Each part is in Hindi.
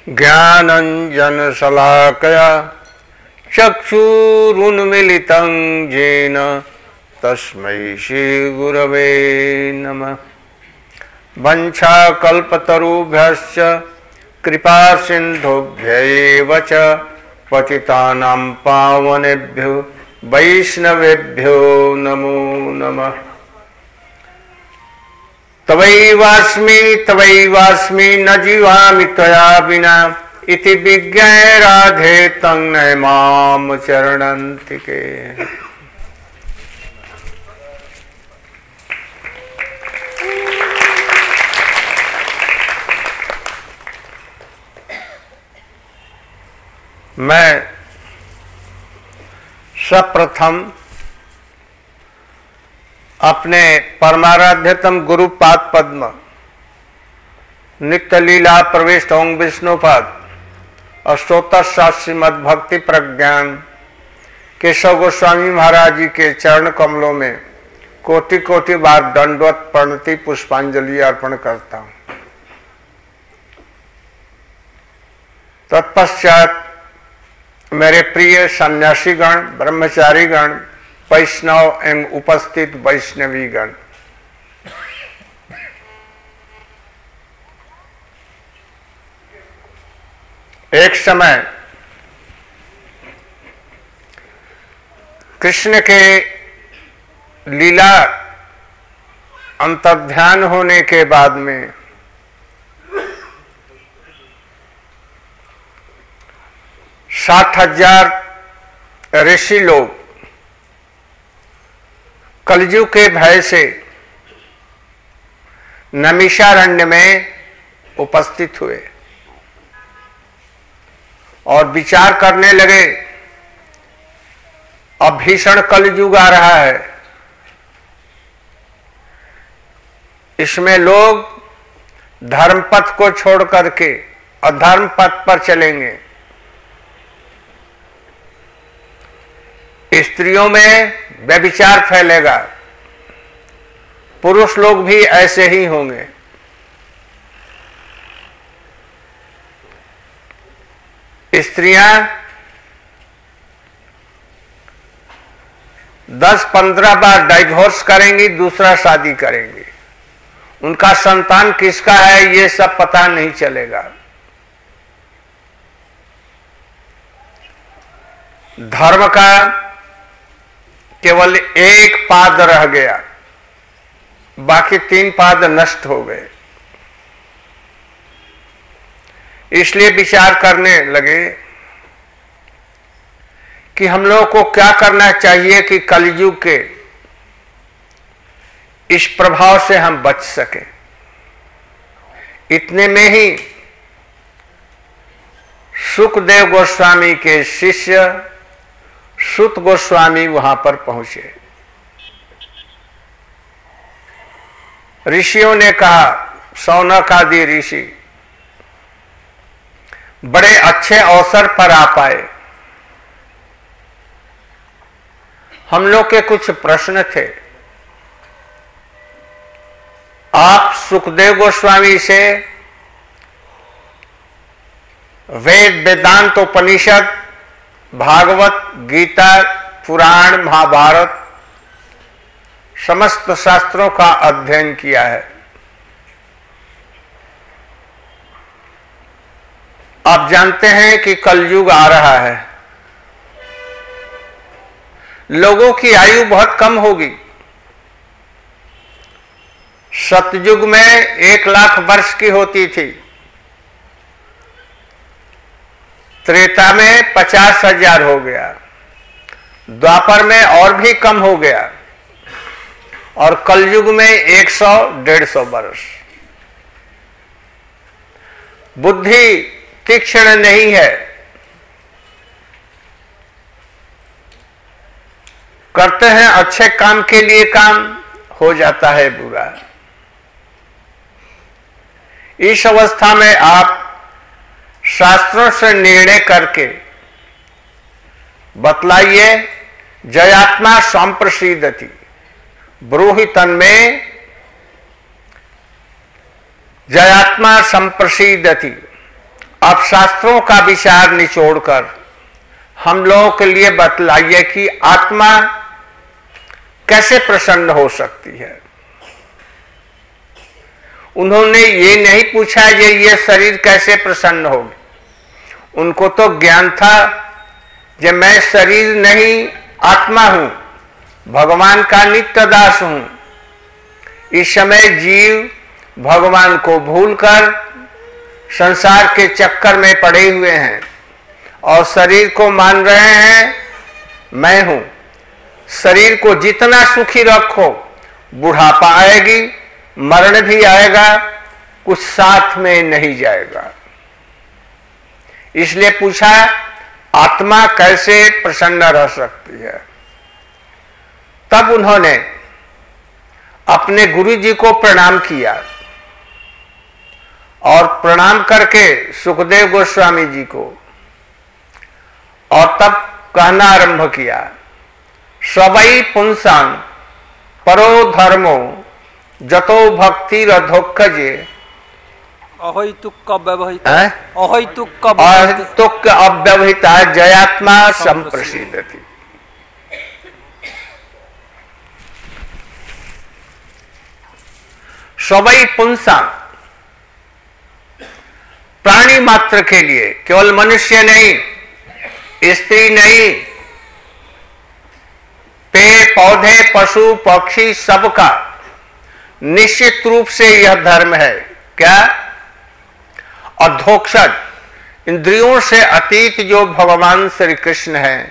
ज्ञानञ्जनशलाकया चक्षुरुन्मीलितं येन तस्मै श्रीगुरवे नमः। वंशाकल्पतरुभ्यश्च कृपासिन्धुभ्यैव च पतितानां पावनेभ्यो वैष्णवेभ्यो नमो नमः। तवैवास्मि न जीवामि त्वया विना इति विज्ञाय राधे तं नमाम चरणन्तिके। मैं सप्रथम अपने परमाराध्यतम गुरुपाद पद्म नित्य लीला प्रविष्ट ओं विष्णुपाद अष्टोत्तर शास्त्री श्रीमद् भक्ति प्रज्ञान केशव गोस्वामी महाराज जी के चरण कमलों में कोटि कोटि बार दंडवत प्रणति पुष्पांजलि अर्पण करता हूं। तत्पश्चात मेरे प्रिय सन्यासीगण, ब्रह्मचारीगण, वैष्णव एवं उपस्थित वैष्णवीगण, एक समय कृष्ण के लीला अंतर्ध्यान होने के बाद में 60,000 ऋषि लोग कलयुग के भय से नैमिषारण्य में उपस्थित हुए और विचार करने लगे, अब भीषण कलयुग आ रहा है, इसमें लोग धर्म पथ को छोड़ करके अधर्म पथ पर चलेंगे, स्त्रियों में व्यभिचार फैलेगा, पुरुष लोग भी ऐसे ही होंगे। स्त्रियां 10-15 बार डाइवोर्स करेंगी, दूसरा शादी करेंगी, उनका संतान किसका है ये सब पता नहीं चलेगा। धर्म का केवल एक पाद रह गया, बाकी 3 पाद नष्ट हो गए। इसलिए विचार करने लगे कि हम लोगों को क्या करना चाहिए कि कलयुग के इस प्रभाव से हम बच सकें। इतने में ही सुखदेव गोस्वामी के शिष्य सुत गोस्वामी वहां पर पहुंचे। ऋषियों ने कहा, शौनक आदि ऋषि बड़े अच्छे अवसर पर आ पाए, हम लोग के कुछ प्रश्न थे, आप सुखदेव गोस्वामी से वेद, वेदांत, उपनिषद, भागवत, गीता, पुराण, महाभारत समस्त शास्त्रों का अध्ययन किया है। आप जानते हैं कि कलयुग आ रहा है, लोगों की आयु बहुत कम होगी। सतयुग में 1 लाख वर्ष की होती थी, त्रेता में 50,000 हो गया, द्वापर में और भी कम हो गया, और कलयुग में 100-150 वर्ष। बुद्धि तीक्ष्ण नहीं है, करते हैं अच्छे काम के लिए काम, हो जाता है बुरा। इस अवस्था में आप शास्त्रों से निर्णय करके बतलाइए, जयात्मा संप्रसीदति ब्रूहि तन्मे जयात्मा संप्रसीदति, अब शास्त्रों का विचार निचोड़कर हम लोगों के लिए बतलाइए कि आत्मा कैसे प्रसन्न हो सकती है। उन्होंने ये नहीं पूछा ये शरीर कैसे प्रसन्न होगी, उनको तो ज्ञान था कि मैं शरीर नहीं आत्मा हूं, भगवान का नित्य दास हूं। इस समय जीव भगवान को भूलकर संसार के चक्कर में पड़े हुए हैं और शरीर को मान रहे हैं मैं हूं। शरीर को जितना सुखी रखो, बुढ़ापा आएगी, मरण भी आएगा, कुछ साथ में नहीं जाएगा। इसलिए पूछा आत्मा कैसे प्रसन्न रह सकती है। तब उन्होंने अपने गुरु जी को प्रणाम किया और प्रणाम करके सुखदेव गोस्वामी जी को, और तब कहना आरंभ किया, सवै पुंसां परो धर्मो जतो भक्ति रधोक्खजे अहैतुक अव्यवहिता जयात्मा संप्रसिद्धति। सवै पुंसां, प्राणी मात्र के लिए, केवल मनुष्य नहीं, स्त्री नहीं, पेड़ पौधे पशु पक्षी सबका निश्चित रूप से यह धर्म है। क्या? अधोक्षज, इंद्रियों से अतीत जो भगवान श्री कृष्ण हैं,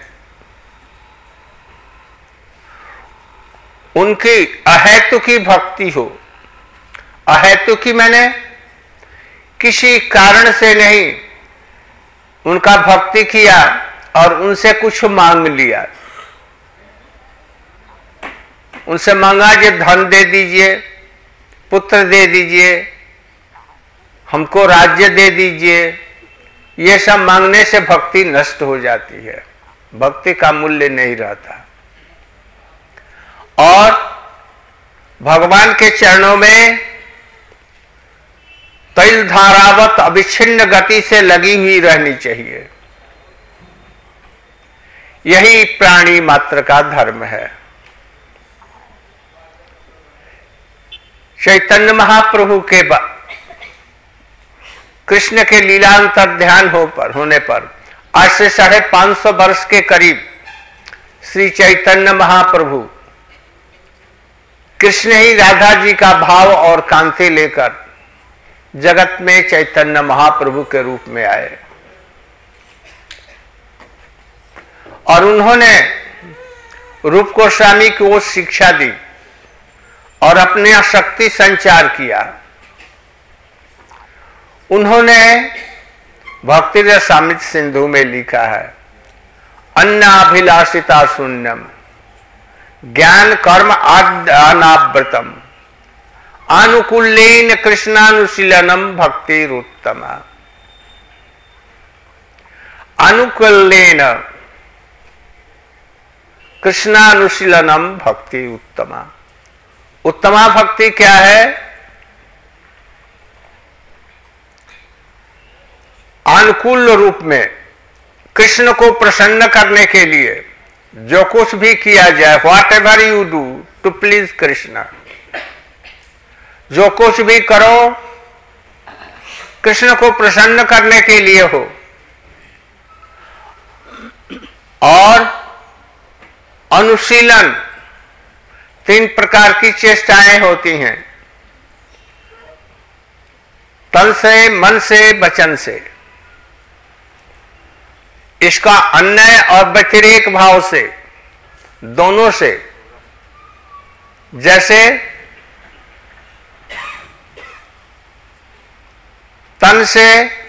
उनकी अहेतुकी भक्ति हो। अहेतुकी मैंने किसी कारण से नहीं, उनका भक्ति किया और उनसे कुछ मांग लिया। उनसे मांगा कि धन दे दीजिए, पुत्र दे दीजिए, हमको राज्य दे दीजिए, ये सब मांगने से भक्ति नष्ट हो जाती है, भक्ति का मूल्य नहीं रहता। और भगवान के चरणों में तैल धारावत अविच्छिन्न गति से लगी हुई रहनी चाहिए। यही प्राणी मात्र का धर्म है। चैतन्य महाप्रभु के कृष्ण के लीलांतर ध्यान होने पर आज से 550 वर्ष के करीब श्री चैतन्य महाप्रभु कृष्ण ही राधा जी का भाव और कांति लेकर जगत में चैतन्य महाप्रभु के रूप में आए और उन्होंने रूप गोस्वामी को शिक्षा दी और अपने शक्ति संचार किया। उन्होंने भक्ति रसामृत सिंधु में लिखा है, अन्नाभिलाषिता शून्यम ज्ञान कर्म अनावृतम अनुकूलेन कृष्णानुशीलनम भक्तिरुत्तमा। अनुकूलेन कृष्णानुशीलनम भक्ति उत्तमा। उत्तमा भक्ति क्या है? अनुकूल रूप में कृष्ण को प्रसन्न करने के लिए जो कुछ भी किया जाए, whatever you do to please Krishna, जो कुछ भी करो कृष्ण को प्रसन्न करने के लिए हो। और अनुशीलन 3 प्रकार की चेष्टाएं होती हैं, तन से, मन से, वचन से। इसका अन्य और व्यतिरेक भाव से, दोनों से, जैसे तन से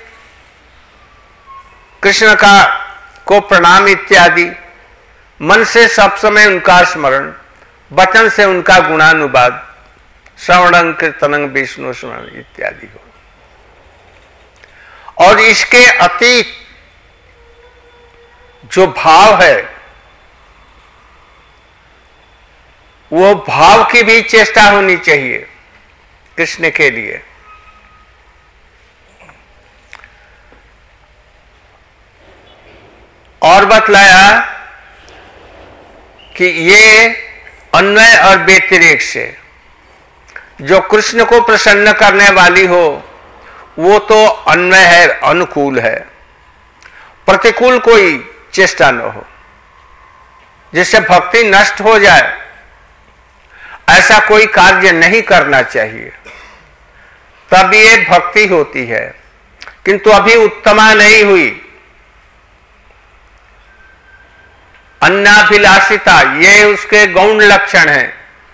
कृष्ण को प्रणाम इत्यादि, मन से सब समय उनका स्मरण, वचन से उनका गुणानुवाद, श्रवणं कीर्तनं विष्णु स्मरण इत्यादि हो। और इसके अतीत जो भाव है, वो भाव की भी चेष्टा होनी चाहिए कृष्ण के लिए। और बतलाया कि ये अन्वय और व्यतिरेक से जो कृष्ण को प्रसन्न करने वाली हो वो तो अन्वय है, अनुकूल है। प्रतिकूल कोई चेष्टा न हो जिससे भक्ति नष्ट हो जाए, ऐसा कोई कार्य नहीं करना चाहिए, तब ये भक्ति होती है। किंतु अभी उत्तमा नहीं हुई। अन्नाभिलाषिता ये उसके गौण लक्षण है।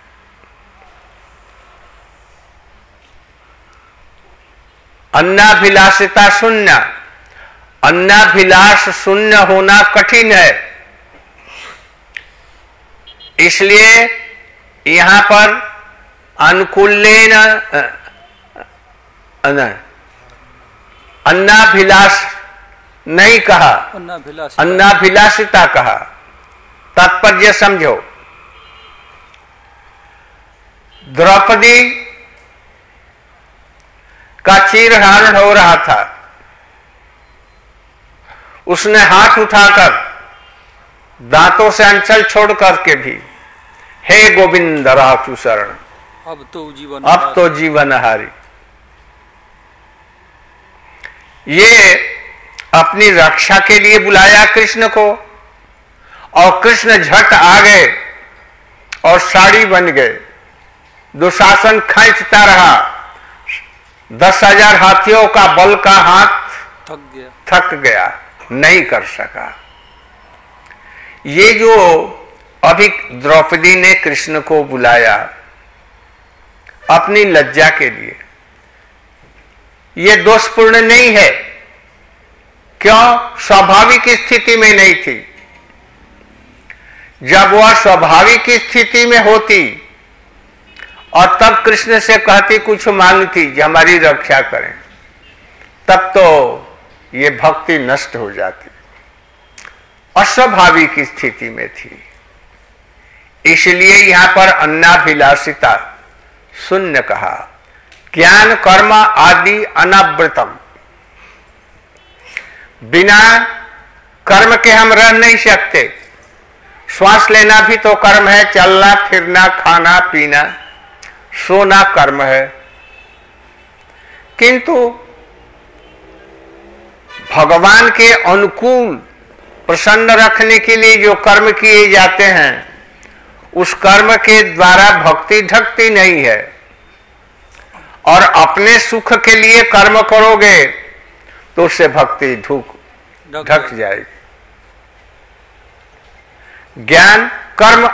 अन्नाभिलाषिता शून्य, अन्नाभिलाष शून्य होना कठिन है। इसलिए यहां पर अनुकूलेन अन्नाभिलाष नहीं कहा, अन्नाभिलाषिता कहा। तात्पर्य समझो। द्रौपदी का चीरहरण हो रहा था, उसने हाथ उठाकर दांतों से अंचल छोड़ करके भी हे गोविंद राखु शरण, अब तो जीवन हारी। ये अपनी रक्षा के लिए बुलाया कृष्ण को, और कृष्ण झट आ गए और साड़ी बन गए। दुशासन खींचता रहा, 10,000 हाथियों का बल का हाथ थक गया, नहीं कर सका। ये जो अभी द्रौपदी ने कृष्ण को बुलाया अपनी लज्जा के लिए, ये दोषपूर्ण नहीं है। क्यों? स्वाभाविक स्थिति में नहीं थी। जब वह स्वाभाविक स्थिति में होती और तब कृष्ण से कहती, कुछ मांगती कि हमारी रक्षा करें, तब तो ये भक्ति नष्ट हो जाती। अस्वाभाविक स्थिति में थी, इसलिए यहां पर अन्नाभिलाषिता शून्य कहा। ज्ञान कर्म आदि अनावृतम, बिना कर्म के हम रह नहीं सकते। श्वास लेना भी तो कर्म है, चलना फिरना खाना पीना सोना कर्म है। किंतु भगवान के अनुकूल प्रसन्न रखने के लिए जो कर्म किए जाते हैं, उस कर्म के द्वारा भक्ति ढकती नहीं है। और अपने सुख के लिए कर्म करोगे तो उससे भक्ति ढक जाएगी। ज्ञान कर्म,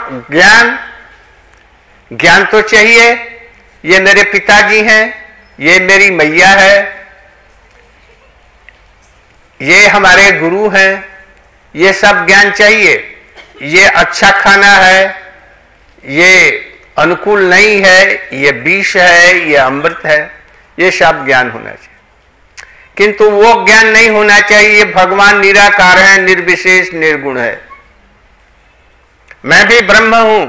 ज्ञान तो चाहिए। ये मेरे पिताजी हैं, ये मेरी मैया है, ये हमारे गुरु हैं, ये सब ज्ञान चाहिए। ये अच्छा खाना है, ये अनुकूल नहीं है, ये विष है, ये अमृत है, ये सब ज्ञान होना चाहिए। किंतु वो ज्ञान नहीं होना चाहिए भगवान निराकार है, निर्विशेष निर्गुण है, मैं भी ब्रह्म हूं,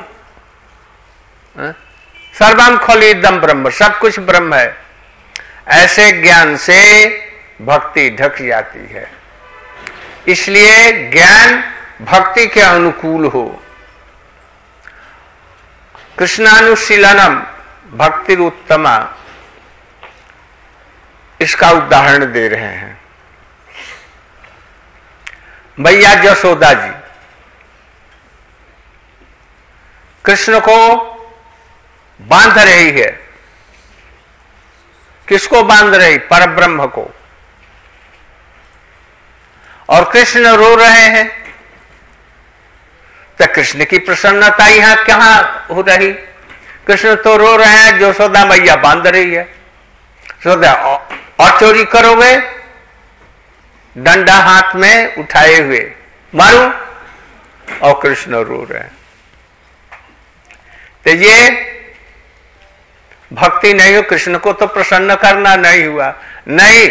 सर्वम खलिदम ब्रह्म, सब कुछ ब्रह्म है। ऐसे ज्ञान से भक्ति ढक जाती है। इसलिए ज्ञान भक्ति के अनुकूल हो। कृष्णानुशीलनम भक्ति उत्तमा, इसका उदाहरण दे रहे हैं। मैया यशोदा जी कृष्ण को बांध रही है। किसको बांध रही? परब्रह्म को। और कृष्ण रो रहे हैं, तो कृष्ण की प्रसन्नता यहां कहां हो रही? कृष्ण तो रो रहे हैं, यशोदा मैया बांध रही है। यशोदा और चोरी करोगे, डंडा हाथ में उठाए हुए मारो, और कृष्ण रो रहे हैं। तो ये भक्ति नहीं हो। कृष्ण को तो प्रसन्न करना नहीं हुआ। नहीं,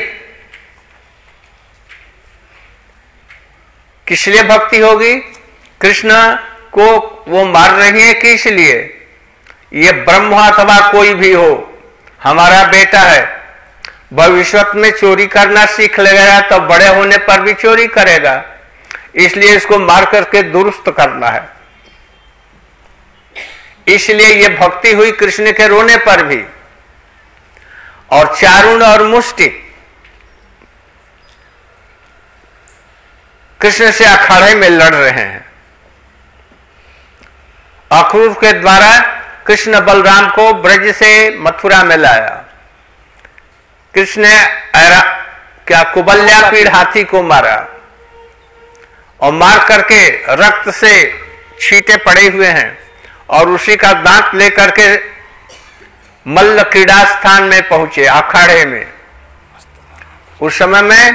किस लिए भक्ति होगी? कृष्ण को वो मार रही है कि इसलिए? ये ब्रह्म अथवा कोई भी हो, हमारा बेटा है, भविष्य में चोरी करना सीख लेगा तो बड़े होने पर भी चोरी करेगा। इसलिए इसको मार करके दुरुस्त करना है। इसलिए ये भक्ति हुई कृष्ण के रोने पर भी। और चारुण और मुष्टि कृष्ण से अखाड़े में लड़ रहे हैं। अक्रूर के द्वारा कृष्ण बलराम को ब्रज से मथुरा में लाया। कृष्ण ने क्या कुबल्यापीड़ हाथी को मारा और मार करके रक्त से छींटे पड़े हुए हैं और उसी का दांत लेकर के मल्ल क्रीड़ा स्थान में पहुंचे, अखाड़े में। उस समय में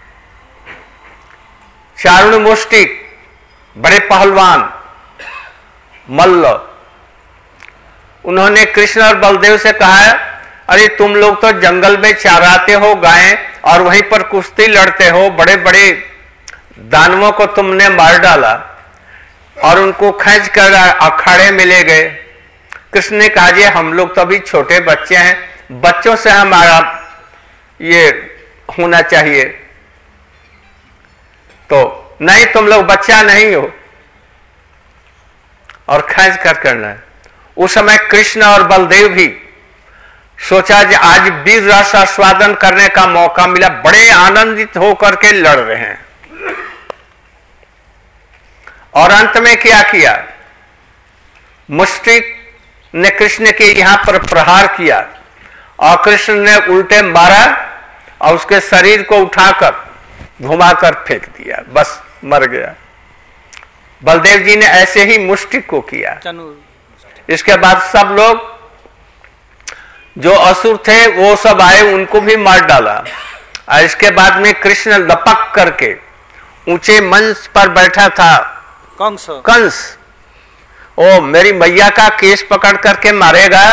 चारुण मुष्टि बड़े पहलवान मल्ल, उन्होंने कृष्ण और बलदेव से कहा, अरे तुम लोग तो जंगल में चराते हो गायें और वहीं पर कुश्ती लड़ते हो, बड़े बड़े दानवों को तुमने मार डाला और उनको खींच कर अखाड़े में ले गए। कृष्ण ने कहा, जी हम लोग तो अभी छोटे बच्चे हैं, बच्चों से हमारा ये होना चाहिए। तो नहीं, तुम लोग बच्चा नहीं हो और खींच कर करना है। उस समय कृष्ण और बलदेव भी सोचा कि आज वीर रस आस्वादन करने का मौका मिला, बड़े आनंदित होकर के लड़ रहे हैं। और अंत में क्या किया, मुष्टि ने कृष्ण के यहां पर प्रहार किया और कृष्ण ने उल्टे मारा और उसके शरीर को उठाकर घुमाकर फेंक दिया, बस मर गया। बलदेव जी ने ऐसे ही मुष्टि को किया। इसके बाद सब लोग जो असुर थे वो सब आए, उनको भी मार डाला। और इसके बाद में कृष्ण लपक करके ऊंचे मंच पर बैठा था कंस, ओ मेरी मैया का केस पकड़ करके मारेगा,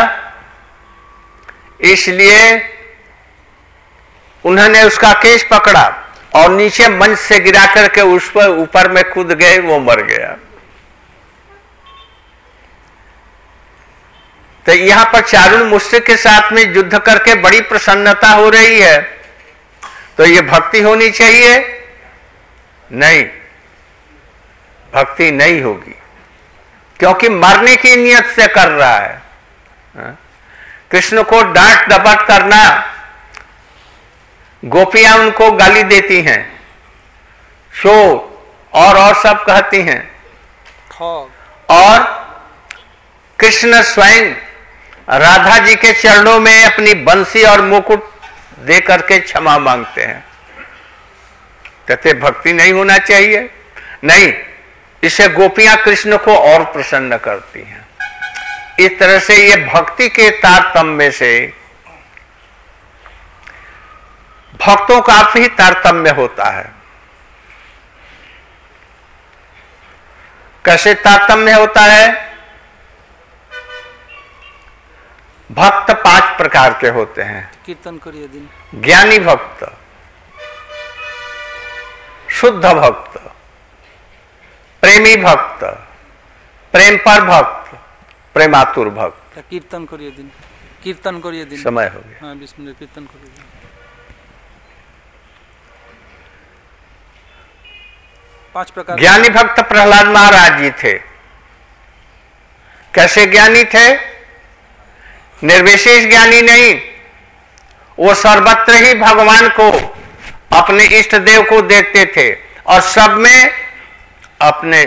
इसलिए उन्होंने उसका केस पकड़ा और नीचे मंच से गिरा करके उस पर ऊपर में कूद गए, वो मर गया। तो यहां पर चारुण मुष्टि के साथ में युद्ध करके बड़ी प्रसन्नता हो रही है, तो ये भक्ति होनी चाहिए? नहीं, भक्ति नहीं होगी, क्योंकि मरने की नियत से कर रहा है। कृष्ण को डांट डपट करना, गोपियां उनको गाली देती हैं, शोर और सब कहती हैं, और कृष्ण स्वयं राधा जी के चरणों में अपनी बंसी और मुकुट दे करके क्षमा मांगते हैं। कहते भक्ति नहीं होना चाहिए? नहीं, इससे गोपियां कृष्ण को और प्रसन्न करती हैं। इस तरह से ये भक्ति के तारतम्य से भक्तों का भी तारतम्य होता है। कैसे तारतम्य होता है? भक्त 5 प्रकार के होते हैं। कीर्तन करिए दिन। ज्ञानी भक्त, शुद्ध भक्त, प्रेमी भक्त, प्रेम पर भक्त, प्रेमातुर भक्त। कीर्तन करिए दिन, कीर्तन करिए दिन। समय हो गया। हाँ, 20 मिनट कीर्तन करिए दिन। 5 प्रकार। ज्ञानी भक्त प्रहलाद महाराज जी थे। कैसे ज्ञानी थे? निर्विशेष ज्ञानी नहीं, वो सर्वत्र ही भगवान को, अपने इष्ट देव को देखते थे और सब में अपने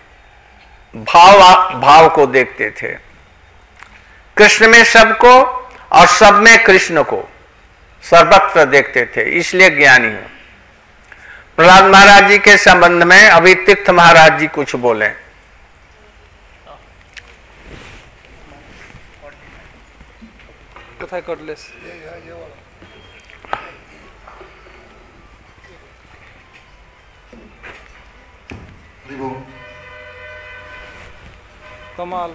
भाव को देखते थे। कृष्ण में सबको और सब में कृष्ण को सर्वत्र देखते थे, इसलिए ज्ञानी है। प्रहलाद महाराज जी के संबंध में अभी तीर्थ महाराज जी कुछ बोले। কোথায় করলেস? কমাল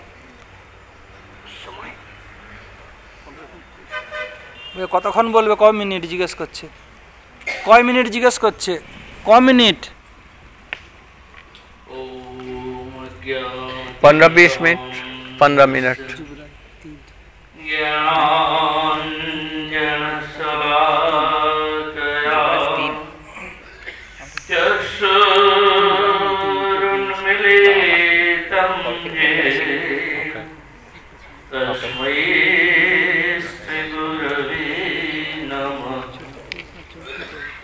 কতক্ষণ বলবে? কয় মিনিট জিজ্ঞেস করছে? কয় মিনিট জিজ্ঞেস করছে? কয় মিনিট? 15-20 minute, 15 minute. ज्ञान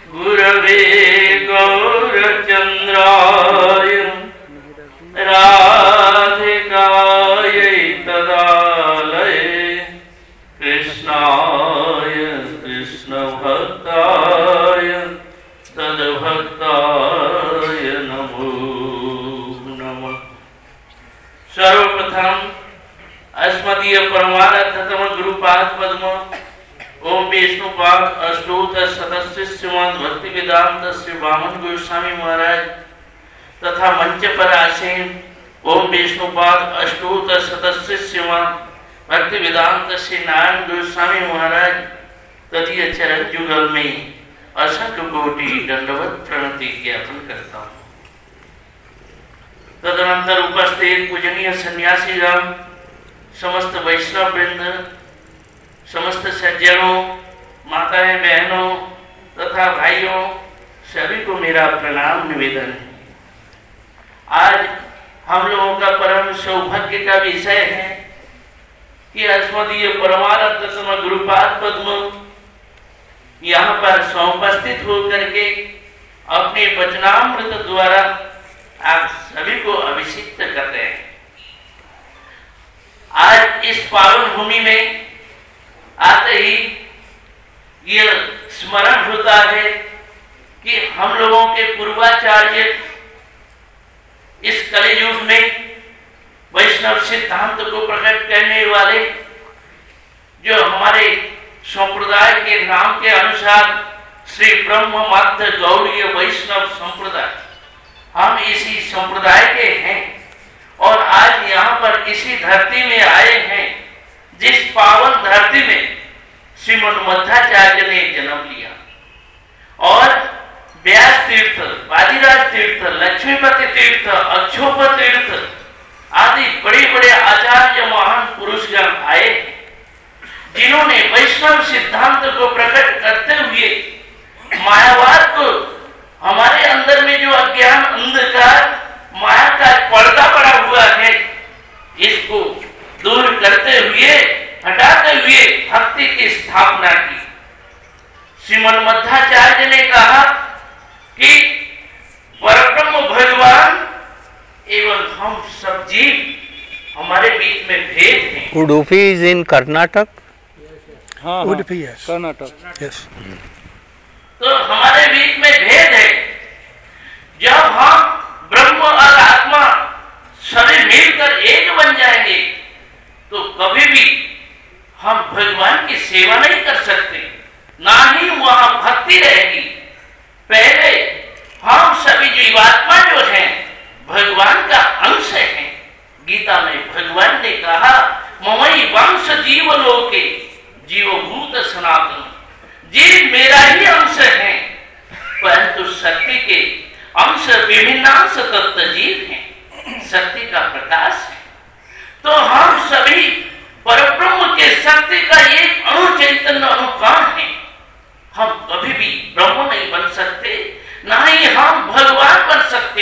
गुरवे गौरचन्द्राय राधिकायै तदालये कृष्णाय कृष्णभक्ताय तद्भक्ताय नमो नमः। सर्वप्रथम अस्मदीय परमार्थतम गुरुपाद पद्म ओम विष्णुपाद अष्टोत्तर सदस्य श्रीमद् भक्ति वेदांत श्री वामन गोस्वामी महाराज तथा मंच पर आसीन ओम विष्णुपाद अष्टोत्तर सदस्य श्रीमद् भक्ति वेदांत श्री नारायण गोस्वामी महाराज तदीय चरण जुगल में असंख्य कोटि दंडवत प्रणति ज्ञापन करता हूँ। तदनंतर उपस्थित पूजनीय सन्यासीगण, समस्त वैष्णव वृंद, समस्त सज्जनों, माताएं, बहनों तथा भाइयों, सभी को मेरा प्रणाम निवेदन है। आज हम लोगों का परम सौभाग्य का विषय है कि अस्मदीय परमार्थतम गुरुपाद पद्म यहाँ पर समुपस्थित होकर के अपने वचनामृत द्वारा आप सभी को अभिषिक्त कर रहे हैं। आज इस पावन भूमि में आते ही यह स्मरण होता है कि हम लोगों के पूर्वाचार्य इस कलियुग में वैष्णव सिद्धांत को प्रकट करने वाले, जो हमारे संप्रदाय के नाम के अनुसार श्री ब्रह्म माध्य गौड़ीय वैष्णव संप्रदाय, हम इसी संप्रदाय के हैं और आज यहाँ पर इसी धरती में आए हैं जिस पावन धरती में श्रीमद् मध्वाचार्य ने जन्म लिया और व्यास तीर्थ, वादिराज तीर्थ, लक्ष्मीपति तीर्थ, अक्षोभ तीर्थ आदि बड़े बड़े आचार्य महान पुरुषगण आए, जिन्होंने वैष्णव सिद्धांत को प्रकट करते हुए मायावाद को, हमारे अंदर में जो अज्ञान अंधकार माया का पर्दा पड़ा हुआ है, इसको दूर करते हुए, हटाते हुए भक्ति की स्थापना की। श्रीमद् मध्वाचार्य ने कहा कि परब्रह्म भगवान एवं हम सब जीव, हमारे बीच में भेद है। Udupi is in Karnataka. हाँ, उडुपी, यस, कर्नाटक, यस। तो हमारे बीच में भेद है। जब हम ब्रह्म और आत्मा सभी मिलकर एक बन जाएंगे तो कभी भी हम भगवान की सेवा नहीं कर सकते, ना ही वहां भक्ति रहेगी। पहले हम सभी जीवात्मा जो हैं भगवान का अंश हैं। गीता में भगवान ने कहा ममई वंश जीवलोके जीवभूत सनातन, जीव मेरा ही अंश है, परंतु शक्ति के अंश विभिन्नांश तत्व जीव हैं, शक्ति का प्रकाश है। तो हम सभी परब्रह्म के शक्ति का एक अणु चैतन्य अनुकण है। हम कभी भी ब्रह्म नहीं बन सकते, ना ही हम भगवान बन सकते।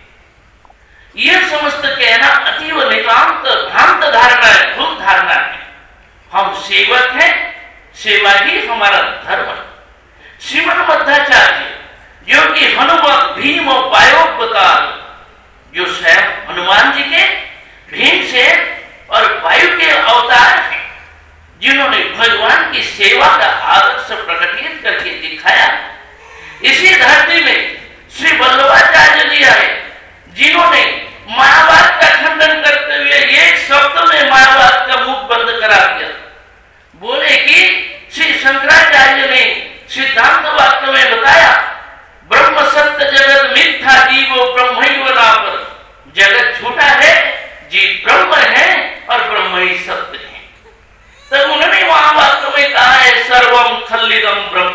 यह समस्त कहना अतीव नितांत भ्रांत धारणा है, भूल धारणा है। हम सेवक हैं, सेवा ही हमारा धर्म है। श्रीमद् मध्वाचार्य जो कि हनुमत भीम और वायोवतार, जो स्वयं हनुमान जी के, भीमसेन और वायु के अवतार हैं, जिन्होंने भगवान की सेवा का आदर्श प्रकटित करके दिखाया। इसी धरती में श्री वल्लभाचार्य जी आए, जिन्होंने मायावाद का खंडन करते हुए एक शब्द में मायावाद का मुख बंद करा दिया। बोले कि श्री शंकराचार्य ने सिद्धांत वाक्य में बताया ब्रह्म सत्य जगत मिथ्या जीवो ब्रह्मैव नापर, जगत झूठा है, जीव ब्रह्म है और ब्रह्म ही सत्य है। तब उन्होंने वहां वाक्य में कहा है सर्वम खल्लिदम ब्रह्म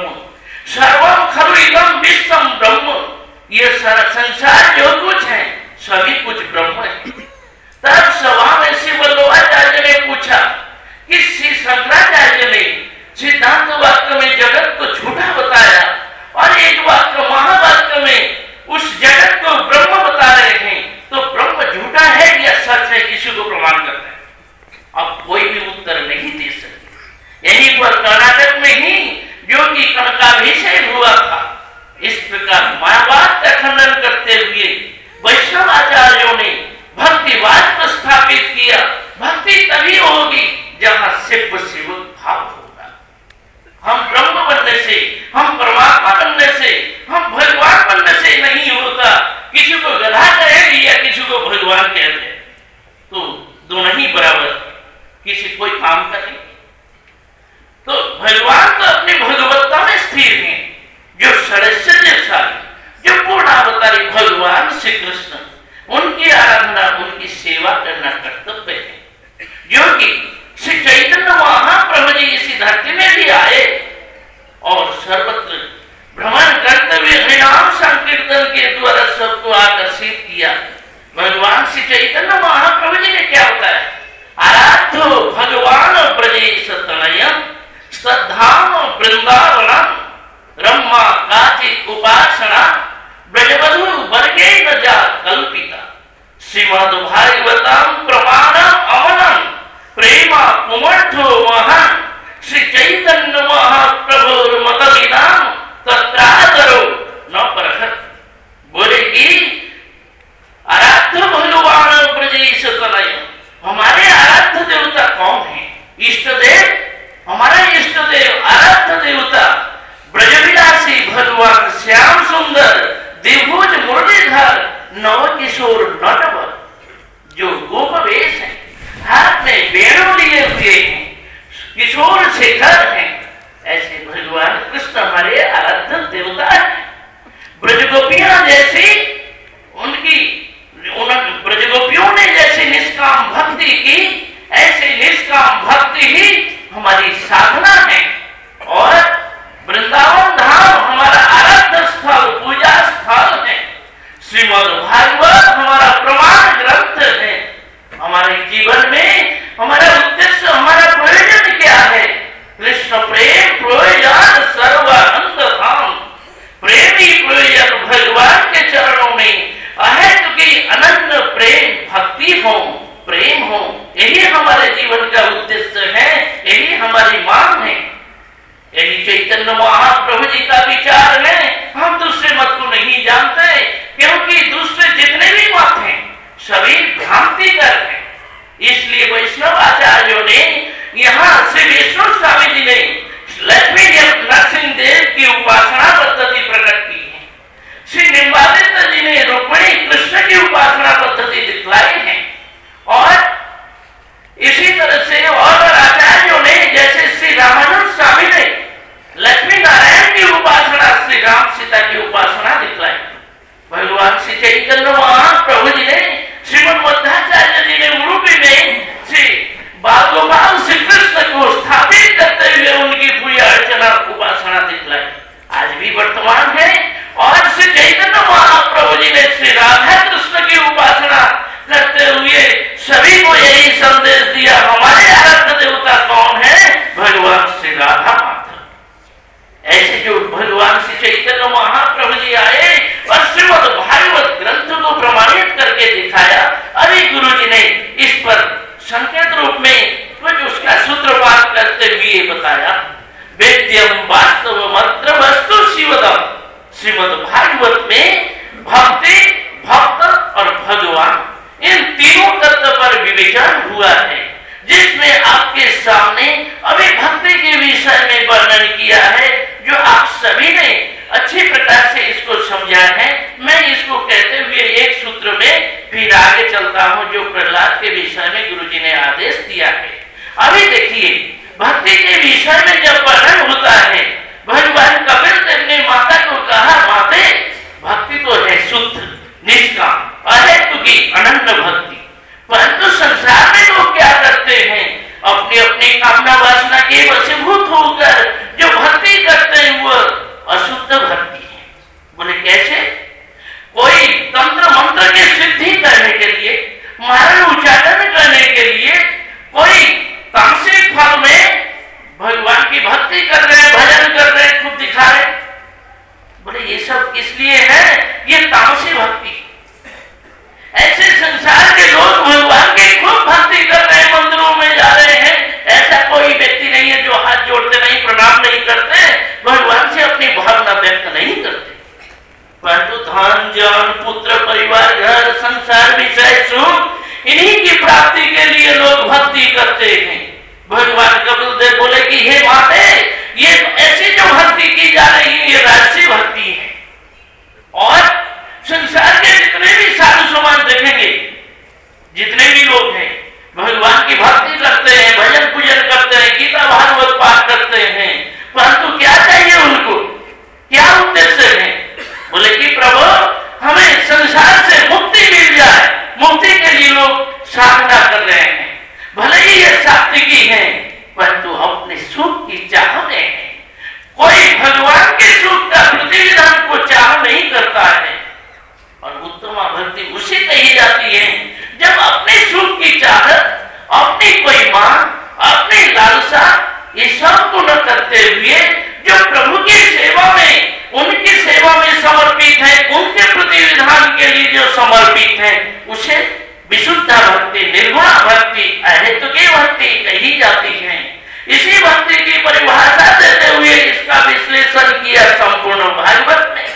उनकी आराधना, उनकी सेवा करना कर्तव्य है। जो कि श्री चैतन्य महाप्रभु जी इसी धरती में भी आए और सर्वत्र भ्रमण करते हुए हरिनाम संकीर्तन के द्वारा सबको आकर्षित किया। भगवान श्री चैतन्य महाप्रभु जी ने क्या बताया? आराध्यो भगवान ब्रजेश तनयम श्रद्धाम वृंदावनम ब्रह्मा काचित उपासना ब्रजवधु वर्गे न जा कल्पिता श्रीमद् भागवतम प्रमाणम अमनम प्रेमा कुमर्थो महान श्री चैतन्य महाप्रभु मतलिनाम तत्रादरो न परखत। बोले कि आराध्य भगवान ब्रजेश तनय, हमारे आराध्य देवता कौन है? इष्ट देव, हमारा इष्ट देव आराध्य देवता ब्रजविलासी भगवान श्याम सुंदर दिव्भुज मुरलीधर नव किशोर नटवर, जो गोप वेश है, हाथ में वेणु लिए हुए हैं, किशोर शेखर हैं, ऐसे भगवान कृष्ण हमारे आराध्य देवता है। ब्रजगोपियां जैसी ब्रजगोपियों ने जैसे निष्काम भक्ति की, ऐसे निष्काम भक्ति ही हमारी साधना है। और वृंदावन धाम हमारा आराध्य स्थल, पूजा स्थल है। श्रीमद् भागवत हमारा प्रमाण ग्रंथ है। हमारे जीवन में हमारा उद्देश्य, हमारा प्रयोजन क्या है? कृष्ण प्रेम प्रयोजन सर्वानंद धाम, प्रेम ही प्रयोजन भगवान के चरणों में अहेतु की अनंत प्रेम भक्ति हो, प्रेम हो, यही हमारे जीवन का उद्देश्य है, यही हमारी मांग है, यही चैतन्य महाप्रभु जी का विचार है। हम दूसरे मत को नहीं जानते, क्योंकि दूसरे जितने भी मत हैं सभी भ्रांति कर हैं। इसलिए वैष्णव आचार्यों ने यहाँ श्री विष्णु स्वामी जी ने लक्ष्मी नरसिंह देव की उपासना पद्धति प्रकट की है। श्री निम्बादित्य जी ने रुक्मिणी कृष्ण की उपासना पद्धति दिखलाई है। और इसी तरह से और आचार्यों ने, जैसे श्री रामानंद स्वामी ने लक्ष्मी नारायण की उपासना, श्री राम सीता की उपासना दिखलाई। भगवान श्री चैतन्य महाप्रभु जी ने, श्रीमद मध्वाचार्य जी ने उडुपी में श्री बाल गोपाल श्री कृष्ण को स्थापित करते हुए उनकी पूजा अर्चना उपासना दिखलाई, आज भी वर्तमान है। और श्री चैतन्य महाप्रभु जी ने श्री राधा कृष्ण की उपासना करते हुए सभी को यही संदेश दिया, हमारे आराध्य देवता कौन है? भगवान श्री राधा माधव। ऐसे जो भगवान श्री चैतन्य महाप्रभु जी आए और श्रीमद् भागवत ग्रंथ को प्रमाणित करके दिखाया। अभी गुरु जी ने इस पर संकेत रूप में कुछ उसका सूत्रपात करते हुए बताया। वेद्यम वास्तव मात्र वस्तु शिवदम, श्रीमद् भागवत में भक्ति, भक्त और भगवान, इन तीनों तत्व पर विवेचन हुआ है, जिसमें आपके सामने अभी भक्ति के विषय में वर्णन किया है, जो आप सभी ने अच्छी प्रकार से इसको समझा है। मैं इसको कहते हुए एक सूत्र में फिर आगे चलता हूं, जो प्रहलाद के विषय में गुरुजी ने आदेश दिया है। अभी देखिए, भक्ति के विषय में जब वर्णन होता है, भगवान कपिल देव ने माता को कहा, माते भक्ति तो है शुद्ध, निष्काम, अहेतु की अनन्य भक्ति, परंतु संसार में लोग क्या करते हैं? अपनी अपनी कामना वासना के वशीभूत होकर जो भक्ति करते हैं वो अशुद्ध भक्ति है। बोले कैसे? कोई तंत्र मंत्र की सिद्धि करने के लिए, मारण उच्चारण करने के लिए, कोई तामसिक फल में भगवान की भक्ति कर रहे हैं, भजन कर रहे हैं, खूब दिखा रहे। बोले ये सब किस लिए है? ये तामसी भक्ति। ऐसे संसार के लोग भगवान की खूब भक्ति कर रहे हैं, मंदिरों में जा रहे हैं, ऐसा कोई व्यक्ति नहीं है जो हाथ जोड़ते नहीं, प्रणाम नहीं करते, भगवान से अपनी भावना व्यक्त नहीं करते। परंतु धन, जन, पुत्र, परिवार, घर, संसार, विषय, सुख, इन्हीं की प्राप्ति के लिए लोग भक्ति करते हैं। भगवान कपिल देव बोले कि हे माते, ये ऐसी जो भक्ति की जा रही है, ये राजसी भक्ति है। और संसार के जितने भी साधु समाज देखेंगे, जितने भी लोग हैं, भगवान की भक्ति करते हैं, भजन पूजन करते हैं, गीता भागवत पाठ करते हैं, परंतु क्या चाहिए उनको? क्या उद्देश्य है? बोले कि प्रभु हमें संसार से मुक्ति मिल जाए, समर्पित है उसे विशुद्ध भक्ति, निर्गुण भक्ति, अहेतुकी भक्ति कही जाती है। इसी भक्ति की परिभाषा देते हुए इसका विश्लेषण किया संपूर्ण भागवत में।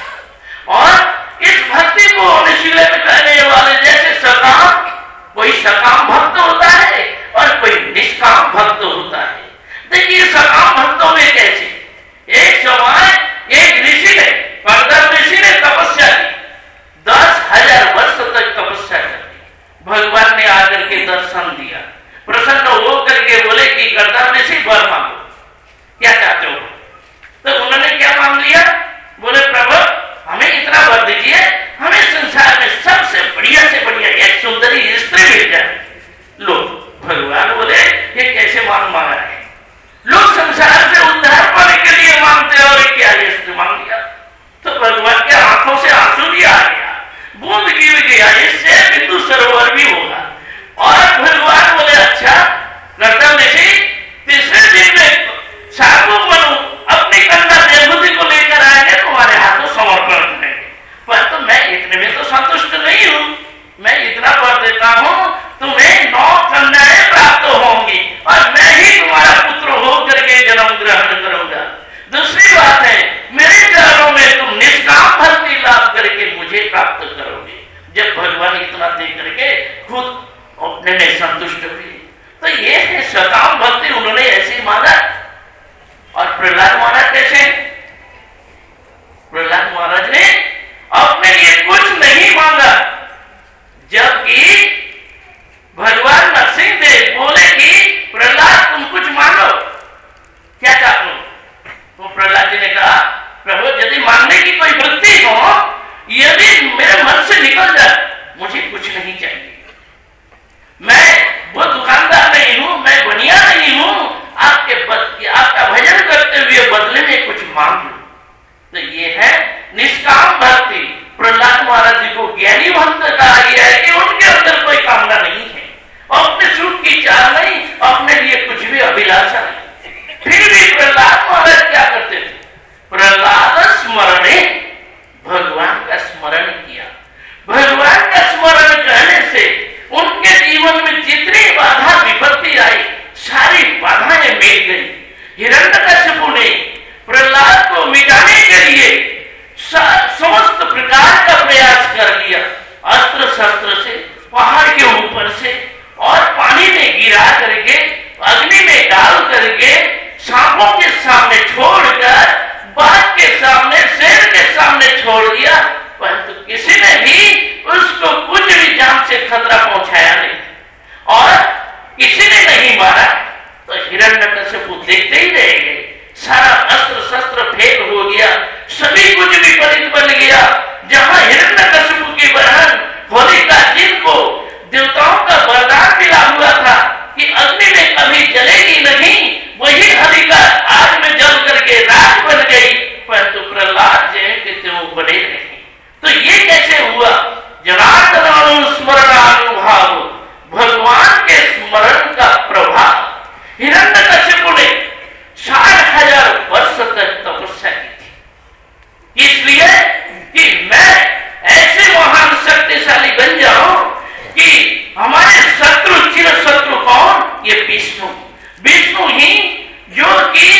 और इस भक्ति को अनुशीलन करने वाले जैसे सकाम, कोई सकाम भक्त होता है और कोई निष्काम भक्त होता है। देखिए सकाम भक्तों में कैसे, एक समय एक ऋषि ने, कर्दम ऋषि ने तपस्या की, 10,000 वर्ष तक तपस्या कर दी। भगवान ने आकर के दर्शन दिया, प्रसन्न हो करके बोले कि कर्दम ऋषि वर मांगो, क्या चाहते हो? तो उन्होंने क्या मांग लिया? बोले प्रभु हमें इतना वर दीजिए, हमें संसार में सबसे बढ़िया से बढ़िया एक सुंदरी स्त्री मिल जाए। लो, भगवान बोले ये कैसे मांगा है? लोग संसार से उद्धार पाने के लिए मांगते और क्या ये स्त्री मांग लिया? तो भगवान के आंखों से आंसू भी आ गया, बूंद गिर गया, इससे बिंदु सरोवर भी होगा। और भगवान बोले अच्छा कर्दम ऋषि, तीसरे दिन में साधु मनु अपनी कन्या देवहूति को लेकर आएंगे, तुम्हारे हाथों समर्पण करेंगे। परंतु मैं इतने में तो संतुष्ट नहीं हूं, मैं इतना वर देता हूं, तुम्हें 9 कन्याएं प्राप्त होंगी और मैं ही तुम्हारा पुत्र होकर के जन्म ग्रहण करूंगा। दूसरी बात है, मेरे चरणों में तुम निष्काम भक्ति लाभ करके मुझे प्राप्त करोगे। जब भगवान इतना दे करके खुद अपने में संतुष्ट हुए, तो ये है सकाम भक्ति, उन्होंने ऐसे मांगा। और प्रहलाद महाराज कैसे? प्रहलाद महाराज ने अपने लिए कुछ नहीं मांगा, जबकि भगवान नरसिंहदेव बोले कि प्रहलाद तुम कुछ मांगो, क्या चाहते हो? तो प्रहलाद जी ने कहा प्रभु यदि मांगने की कोई वृत्ति हो, यदि मेरे मन से निकल जाए, मुझे कुछ नहीं चाहिए। मैं वो दुकानदार नहीं हूं, मैं बनिया नहीं हूं, आपका भजन करते हुए बदले में कुछ मांग लूं। तो ये है निष्काम भक्ति। प्रहलाद महाराज जी को ज्ञानी भक्त कहा गया है कि उनके अंदर कोई कामना नहीं है, अपने सुख की चाह नहीं, अपने लिए कुछ भी अभिलाषा नहीं। फिर भी प्रहलाद महाराज क्या करते थे? प्रहलाद स्मरणे, भगवान का स्मरण किया। भगवान का स्मरण करने से उनके जीवन में जितनी बाधा विपत्ति आई, सारी बाधाएं मिट गई। हिरण्यकशिपु ने प्रहलाद को मिटाने के लिए समस्त प्रकार का प्रयास कर लिया, अस्त्र शस्त्र से, पहाड़ के ऊपर से, और पानी में गिरा करके, अग्नि में डाल करके, सांपों के सामने छोड़कर, बाघ के सामने, शेर के सामने छोड़ दिया, परंतु किसी ने भी उसको कुछ भी जान से खतरा पहुंचाया नहीं और किसी ने नहीं मारा। तो हिरण्यकशिपु देखते ही रह गए, सारा अस्त्र शस्त्र फेल हो गया, सभी कुछ विपरीत बन गया। जहां हिरण्यकशिपु की बहन होलिका, जिनको देवताओं का वरदान मिला हुआ था कि अग्नि में कभी जलेगी नहीं, वही होलिका आग में जल करके राख बन गई, परंतु प्रहलाद जैसे त्यों बने नहीं। तो ये कैसे हुआ? जनार्दन स्मरणानुभाव, भगवान के स्मरण का प्रभाव। हिरण्यकशिपु ने 60,000 वर्ष तक तपस्या की थी, इसलिए कि मैं ऐसे महान शक्तिशाली बन जाऊं कि हमारे शत्रु, चिर शत्रु कौन? ये विष्णु। विष्णु ही जो कि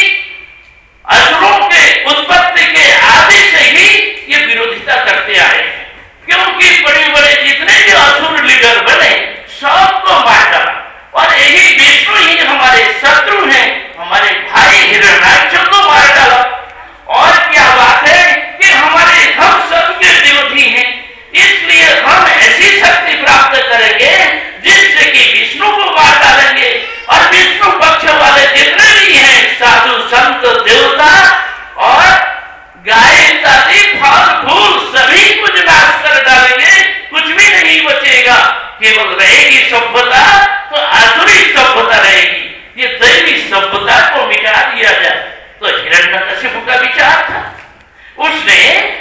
असुरों के उत्पत्ति के आदि से ही ये विरोधिता करते आए हैं, क्योंकि बड़े बड़े जितने भी असुर लीडर बने सबको मार डाला, और यही विष्णु ही हमारे शत्रु हैं, हमारे भाई हिरण्याक्ष को मार डाला। और क्या बात है कि हमारे हम सबके विरोधी हैं, इसलिए हम ऐसी शक्ति प्राप्त करेंगे जिससे कि विष्णु को मार डालेंगे, और विष्णु पक्ष वाले जितने भी हैं साधु संत देवता और गाय इत्यादि फल फूल सभी कुछ नाश कर डालेंगे, कुछ भी नहीं बचेगा। केवल रहेगी सभ्यता, तो आसुरी सभ्यता रहेगी। ये दैवी सभ्यता को मिटा दिया जाए, तो हिरण्यकशिपु का विचार था। उसने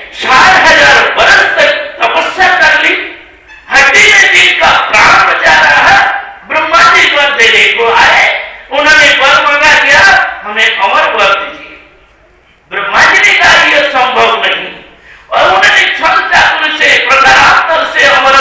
60,000 वर्ष तक तपस्या कर ली, हड्डी में जिनका प्राण बचा रहा, ब्रह्मा जी वर देने को आए, उन्होंने वर मांगा, क्या हमें अमर वर दीजिए। ब्रह्मा जी ने कहा यह संभव नहीं, और उन्होंने छल चातुर से, प्रकारांतर से अमर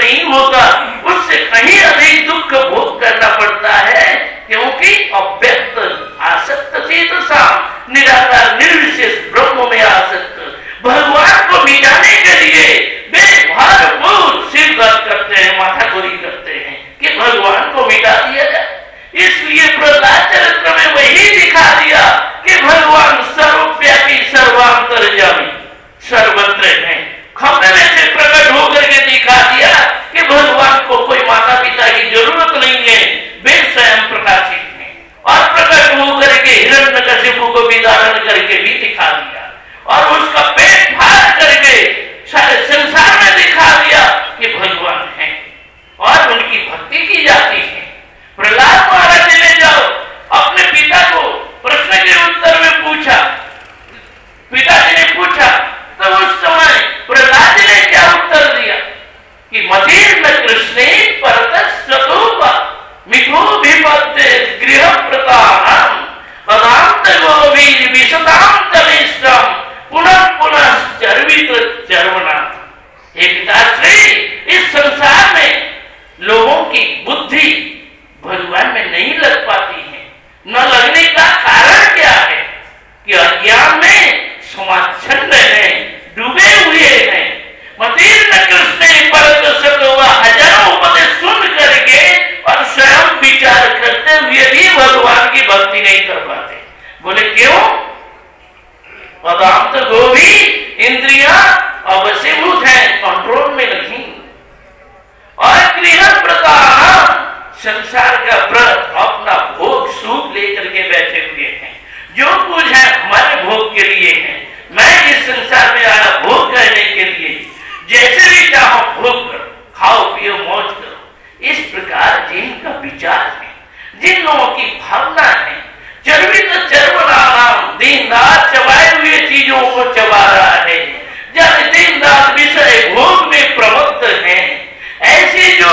नहीं होता, उससे कहीं अधिक दुख भोग करना पड़ता है, क्योंकि अव्यक्त आसक्त चेतसा निराकार निर्विशेष ब्रह्म में आसक्त भगवान को मिटाने के लिए वे भरपूर सिरदर्द करते हैं, माथाखोरी करते हैं कि भगवान को मिटा दिया जाए। इसलिए प्रहलाद चरित्र में वही दिखा दिया कि भगवान सर्वव्यापी सर्वांतर्यामी सर्वत्र है। खंभे में से प्रकट होकर के दिखा दिया कि भगवान को कोई माता पिता की जरूरत नहीं है, वे स्वयं प्रकाशित हैं। और प्रकट होकर के हिरण्यकशिपु को भी धारण करके भी दिखा दिया और उसका पेट फाड़ करके सारे संसार में दिखा दिया कि भगवान है और उनकी भक्ति की जाती है। प्रहलाद महाराज ने जाओ अपने पिता को प्रश्न के उत्तर में पूछा, पिताजी ने पूछा, तो उस समय प्रहलाद ने क्या उत्तर दिया कि मतीर्ण कृष्णे परतस्तोपा मिठो विपद्य गृह प्रतानम पदांत गोवीर विशतांत निष्ठम पुनः पुनः चर्वित चर्वना। हे पिताश्री, इस संसार में लोगों की बुद्धि भगवान में नहीं लग पाती है। न लगने का कारण क्या है कि अज्ञान में समाच्छन्न है, डूबे हुए हैं। मतीर्ण कृष्ण परत सतोवा हजारों उपदेश सुन करके और स्वयं विचार करते हुए भी भगवान की भक्ति नहीं कर पाते। बोले क्यों? पदार्थ गोभी इंद्रियां अवश्यभूत हैं, कंट्रोल में नहीं। और गृह प्रतान संसार का व्रत अपना भोग सुख लेकर के बैठे हुए हैं। जो कुछ है हमारे भोग के लिए है। मैं इस संसार में आया भोग करने के लिए, जैसे भी चाहो भोग करो, खाओ पियो मौज करो। इस प्रकार जिनका विचार है, जिन लोगों की भावना है, चर्वित चर्वनाम दिन रात चबाए हुए चीजों को चबा रहा है, जब दिन रात विषय भोग में प्रवृत्त है, ऐसे जो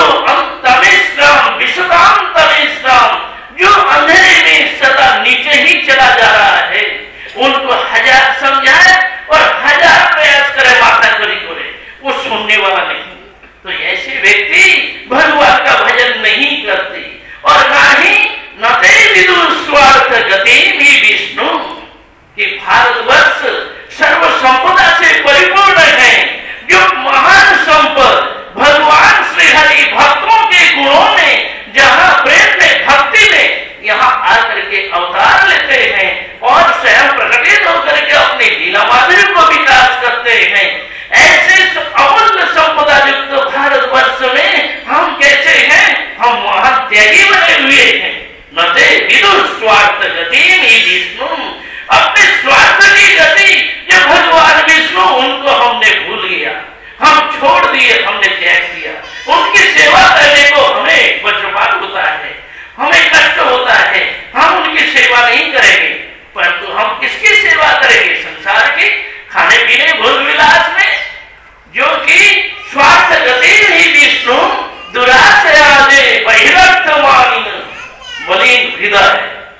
तमिश्रम विशदाम तमिश्रम जो अंधेरे में सदा नीचे ही चला जा रहा है, उनको हजार समझाए और हजार प्रयास करे माथा करी करे, वो सुनने वाला नहीं। तो ऐसे व्यक्ति भगवान का भजन नहीं करते और ना ही नते विदुर स्वार्थ गति भी विष्णु कि भारतवर्ष सर्व संपदा से परिपूर्ण है। जो महान संपद भगवान श्री हरि भक्तों के गुणों में, जहाँ प्रेम में भक्ति में यहाँ आकर के अवतार लेते हैं और स्वयं प्रकटित होकर के अपने लीला माधुर्य को विकास करते हैं, ऐसे अमूल्य संपदा युक्त भारतवर्ष में हम कैसे हैं? हम महान त्यागी बने हुए हैं। नते विदुर स्वार्थ गति विष्णु, अपने स्वार्थ की गति जो भगवान विष्णु, उनको हमने भूल गया, हम छोड़ दिए, हमने त्याग दिया। उनकी सेवा करने को हमें वज्रपात होता है, हमें कष्ट होता है, हम उनकी सेवा नहीं करेंगे। परंतु हम किसकी सेवा करेंगे? संसार के खाने पीने भोग विलास में, जो कि स्वार्थ गति ही विष्णु दुराशयादे बहिरर्थमानिन मलिन हृदय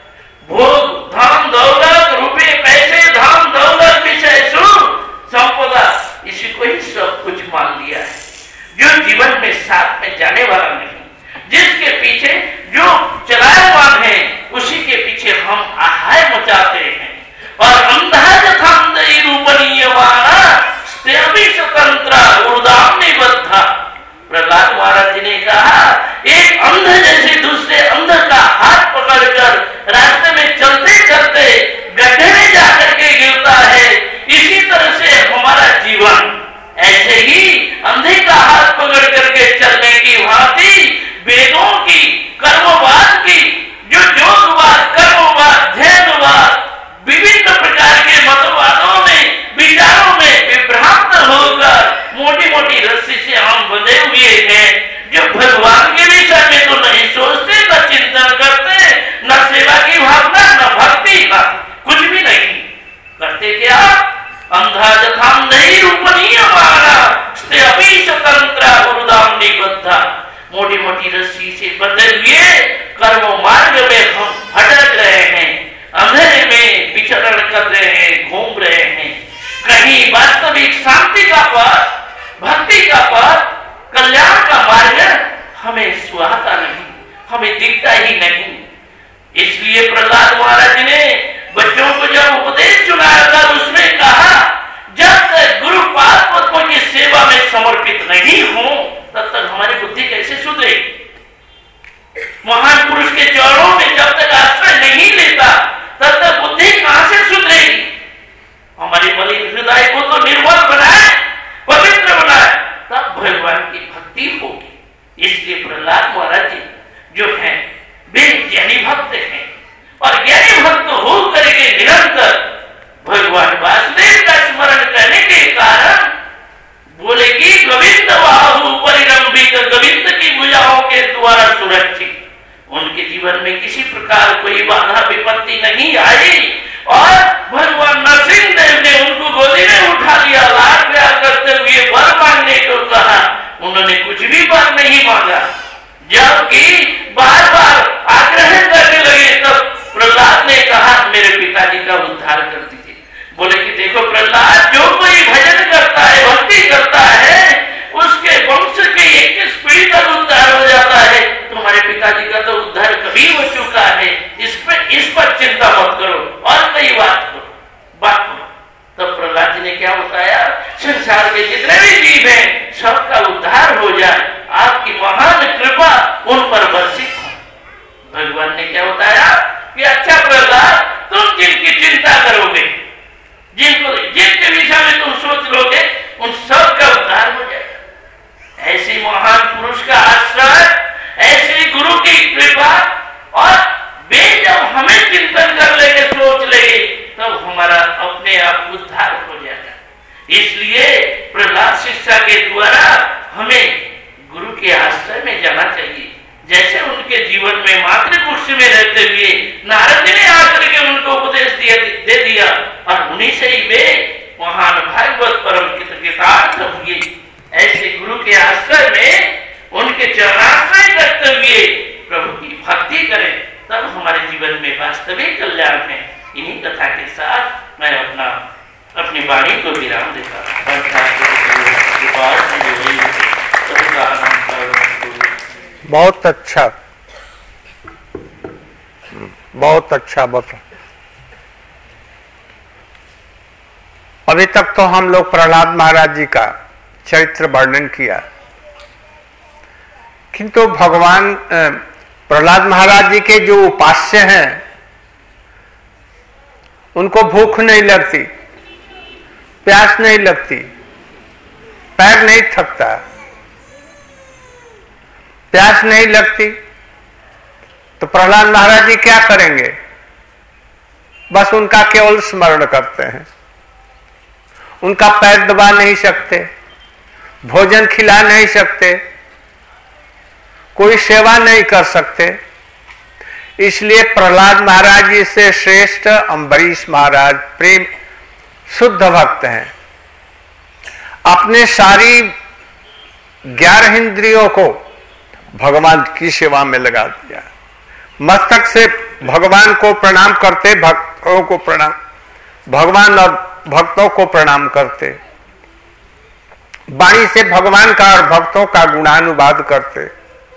भोग धाम दौलत रुपए पैसे धाम दौलत विषय सुख संपदा, इसी को ही सब कुछ मान लिया है, जो जीवन में साथ में जाने वाला नहीं, जिसके पीछे जो चलायमान है उसी के पीछे हम आहाय मचाते हैं। और अंधाज थांदई रूपनीयमाना स्तेभी स्वतंत्र उर्दाम निबद्धा। प्रहलाद महाराज जी ने कहा, एक अंध जैसे दूसरे अंध का हाथ पकड़कर रास्ते में चलते चलते गड्ढे में जाकर के गिरता है, इसी तरह से हमारा जीवन ऐसे ही अंधे का हाथ पकड़ करके चलने की भांति वेदों की, कर्मवाद की, जो योगवाद, कर्मवाद, ध्यानवाद, विभिन्न प्रकार के मतवादों में, विचारों में विभ्रांत होकर मोटी मोटी रस्सी से हम बंधे हुए हैं, जो भगवान के विषय में तो नहीं सोचते, न चिंतन करते, न सेवा की भावना, न भक्ति, न कुछ भी नहीं करते। क्या? अंधा जथाम नहीं रूपनीय माना स्ते अभी स्वतंत्र उर्दाम निबद्धा। मोटी मोटी रस्सी से बंधे हुए कर्म मार्ग में हम भटक रहे हैं, अंधेरे में विचरण कर रहे हैं, घूम रहे हैं। कहीं वास्तविक शांति का पथ, भक्ति का पथ, कल्याण का हमें दिखता ही नहीं। इसलिए प्रहलाद महाराज ने बच्चों को जब उपदेश सुनाया था उसमें कहा, जब तक गुरु पाद पद्मों की सेवा में समर्पित नहीं हो तब तक हमारी बुद्धि कैसे सुधरेगी। महान पुरुष के चरणों में जब तक आश्रय नहीं लेता तब तक बुद्धि कहां से सुधरेगी। हमारे मलिन हृदय को तो निर्मल बनाए, पवित्र बनाए, तब भगवान की भक्ति होगी। इसलिए प्रहलाद महाराज जी जो है वे ज्ञानी भक्त हैं और ज्ञानी भक्त हो करके निरंतर भगवान वासुदेव का स्मरण करने के कारण बोले कि गोविंद बाहु परिरंभित, गोविंद की भुजाओं के द्वारा सुरक्षित। उनके जीवन में किसी प्रकार कोई बाधा विपत्ति नहीं आई और भगवान नरसिंह देव ने उनको गोदी में उठा लिया, लाड प्यार करते हुए वर मांगने को कहा। उन्होंने कुछ भी वर नहीं मांगा, जबकि बार बार आग्रह करने लगे तब प्रहलाद ने कहा मेरे पिताजी का उद्धार कर दीजिए। बोले कि देखो प्रहलाद, जो कोई भजन करता है, भक्ति करता है, उसके वंश के 21 पीढ़ी तक उद्धार हो जाता है। तुम्हारे पिताजी का तो उद्धार कभी हो चुका है, इस पर चिंता मत करो और कई बात करो। तब प्रहलाद जी ने क्या बताया, संसार के जितने भी जीव हैं सबका उद्धार हो जाए, आपकी महान कृपा उन पर बरसित हो। भगवान ने क्या बताया कि अच्छा प्रहलाद, तुम जिनकी चिंता करोगे, जिनके विषय में तुम सोच लोगे, उन सब का उद्धार हो जाएगा। ऐसे महान पुरुष का आश्रय, ऐसे गुरु की कृपा और वे जब हमें चिंतन कर लेंगे, सोच लेंगे, तब हमारा अपने आप उद्धार हो जाएगा। इसलिए प्रहलाद शिक्षा के द्वारा हमें गुरु के आश्रय में जाना चाहिए। जैसे उनके जीवन में मातृ कुर्सी में रहते हुए नारद जी ने आकर के उनको उपदेश दे दिया और उन्हीं से ही वे महान भागवत परम कृतार्थ हुए। ऐसे गुरु के आश्रय में उनके चरणाश्रय करते हुए प्रभु की भक्ति करें, तब हमारे जीवन में वास्तविक कल्याण है। इन्हीं कथा के साथ मैं अपनी वाणी को विराम देता बहुत अच्छा, बहुत अच्छा बता। अभी तक तो हम लोग प्रहलाद महाराज जी का चरित्र वर्णन किया, किंतु भगवान प्रहलाद महाराज जी के जो उपास्य हैं उनको भूख नहीं लगती, प्यास नहीं लगती, पैर नहीं थकता, प्यास नहीं लगती, तो प्रहलाद महाराज जी क्या करेंगे? बस उनका केवल स्मरण करते हैं। उनका पैर दबा नहीं सकते, भोजन खिला नहीं सकते, कोई सेवा नहीं कर सकते। इसलिए प्रहलाद महाराज जी से श्रेष्ठ अम्बरीश महाराज प्रेम शुद्ध भक्त हैं। अपने सारी 11 इंद्रियों को भगवान की सेवा में लगा दिया। मस्तक से भगवान को प्रणाम करते, भक्तों को प्रणाम, भगवान और भक्तों को प्रणाम करते, वाणी से भगवान का और भक्तों का गुणानुवाद करते,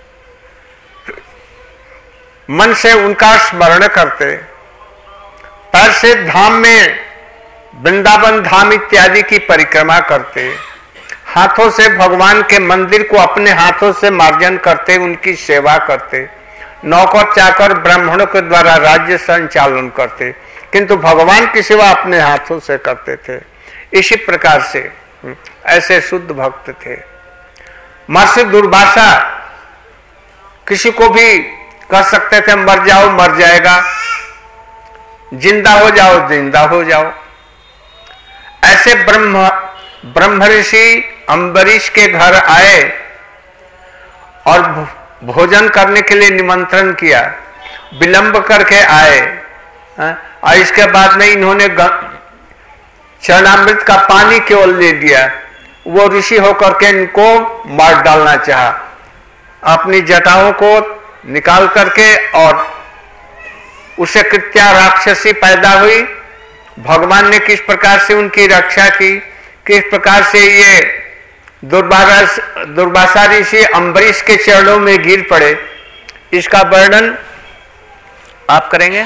मन से उनका स्मरण करते, पैर से धाम में वृंदावन धाम इत्यादि की परिक्रमा करते, हाथों से भगवान के मंदिर को अपने हाथों से मार्जन करते, उनकी सेवा करते, नौकर चाकर ब्राह्मणों के द्वारा राज्य संचालन करते, किंतु भगवान की सेवा अपने हाथों से करते थे। इसी प्रकार से ऐसे शुद्ध भक्त थे। महर्षि दुर्वासा किसी को भी कह सकते थे मर जाओ मर जाएगा, जिंदा हो जाओ जिंदा हो जाओ। ऐसे ब्रह्म ऋषि अम्बरीश के घर आए और भोजन करने के लिए निमंत्रण किया, विलंब करके आए और इसके बाद में इन्होंने चरणामृत का पानी केवल ले दिया। वो ऋषि होकर के इनको मार डालना चाहा, अपनी जटाओं को निकाल करके, और उसे कृत्या राक्षसी पैदा हुई। भगवान ने किस प्रकार से उनकी रक्षा की, किस प्रकार से ये दुर्वासा ऋषि अम्बरीश के चरणों में गिर पड़े, इसका वर्णन आप करेंगे?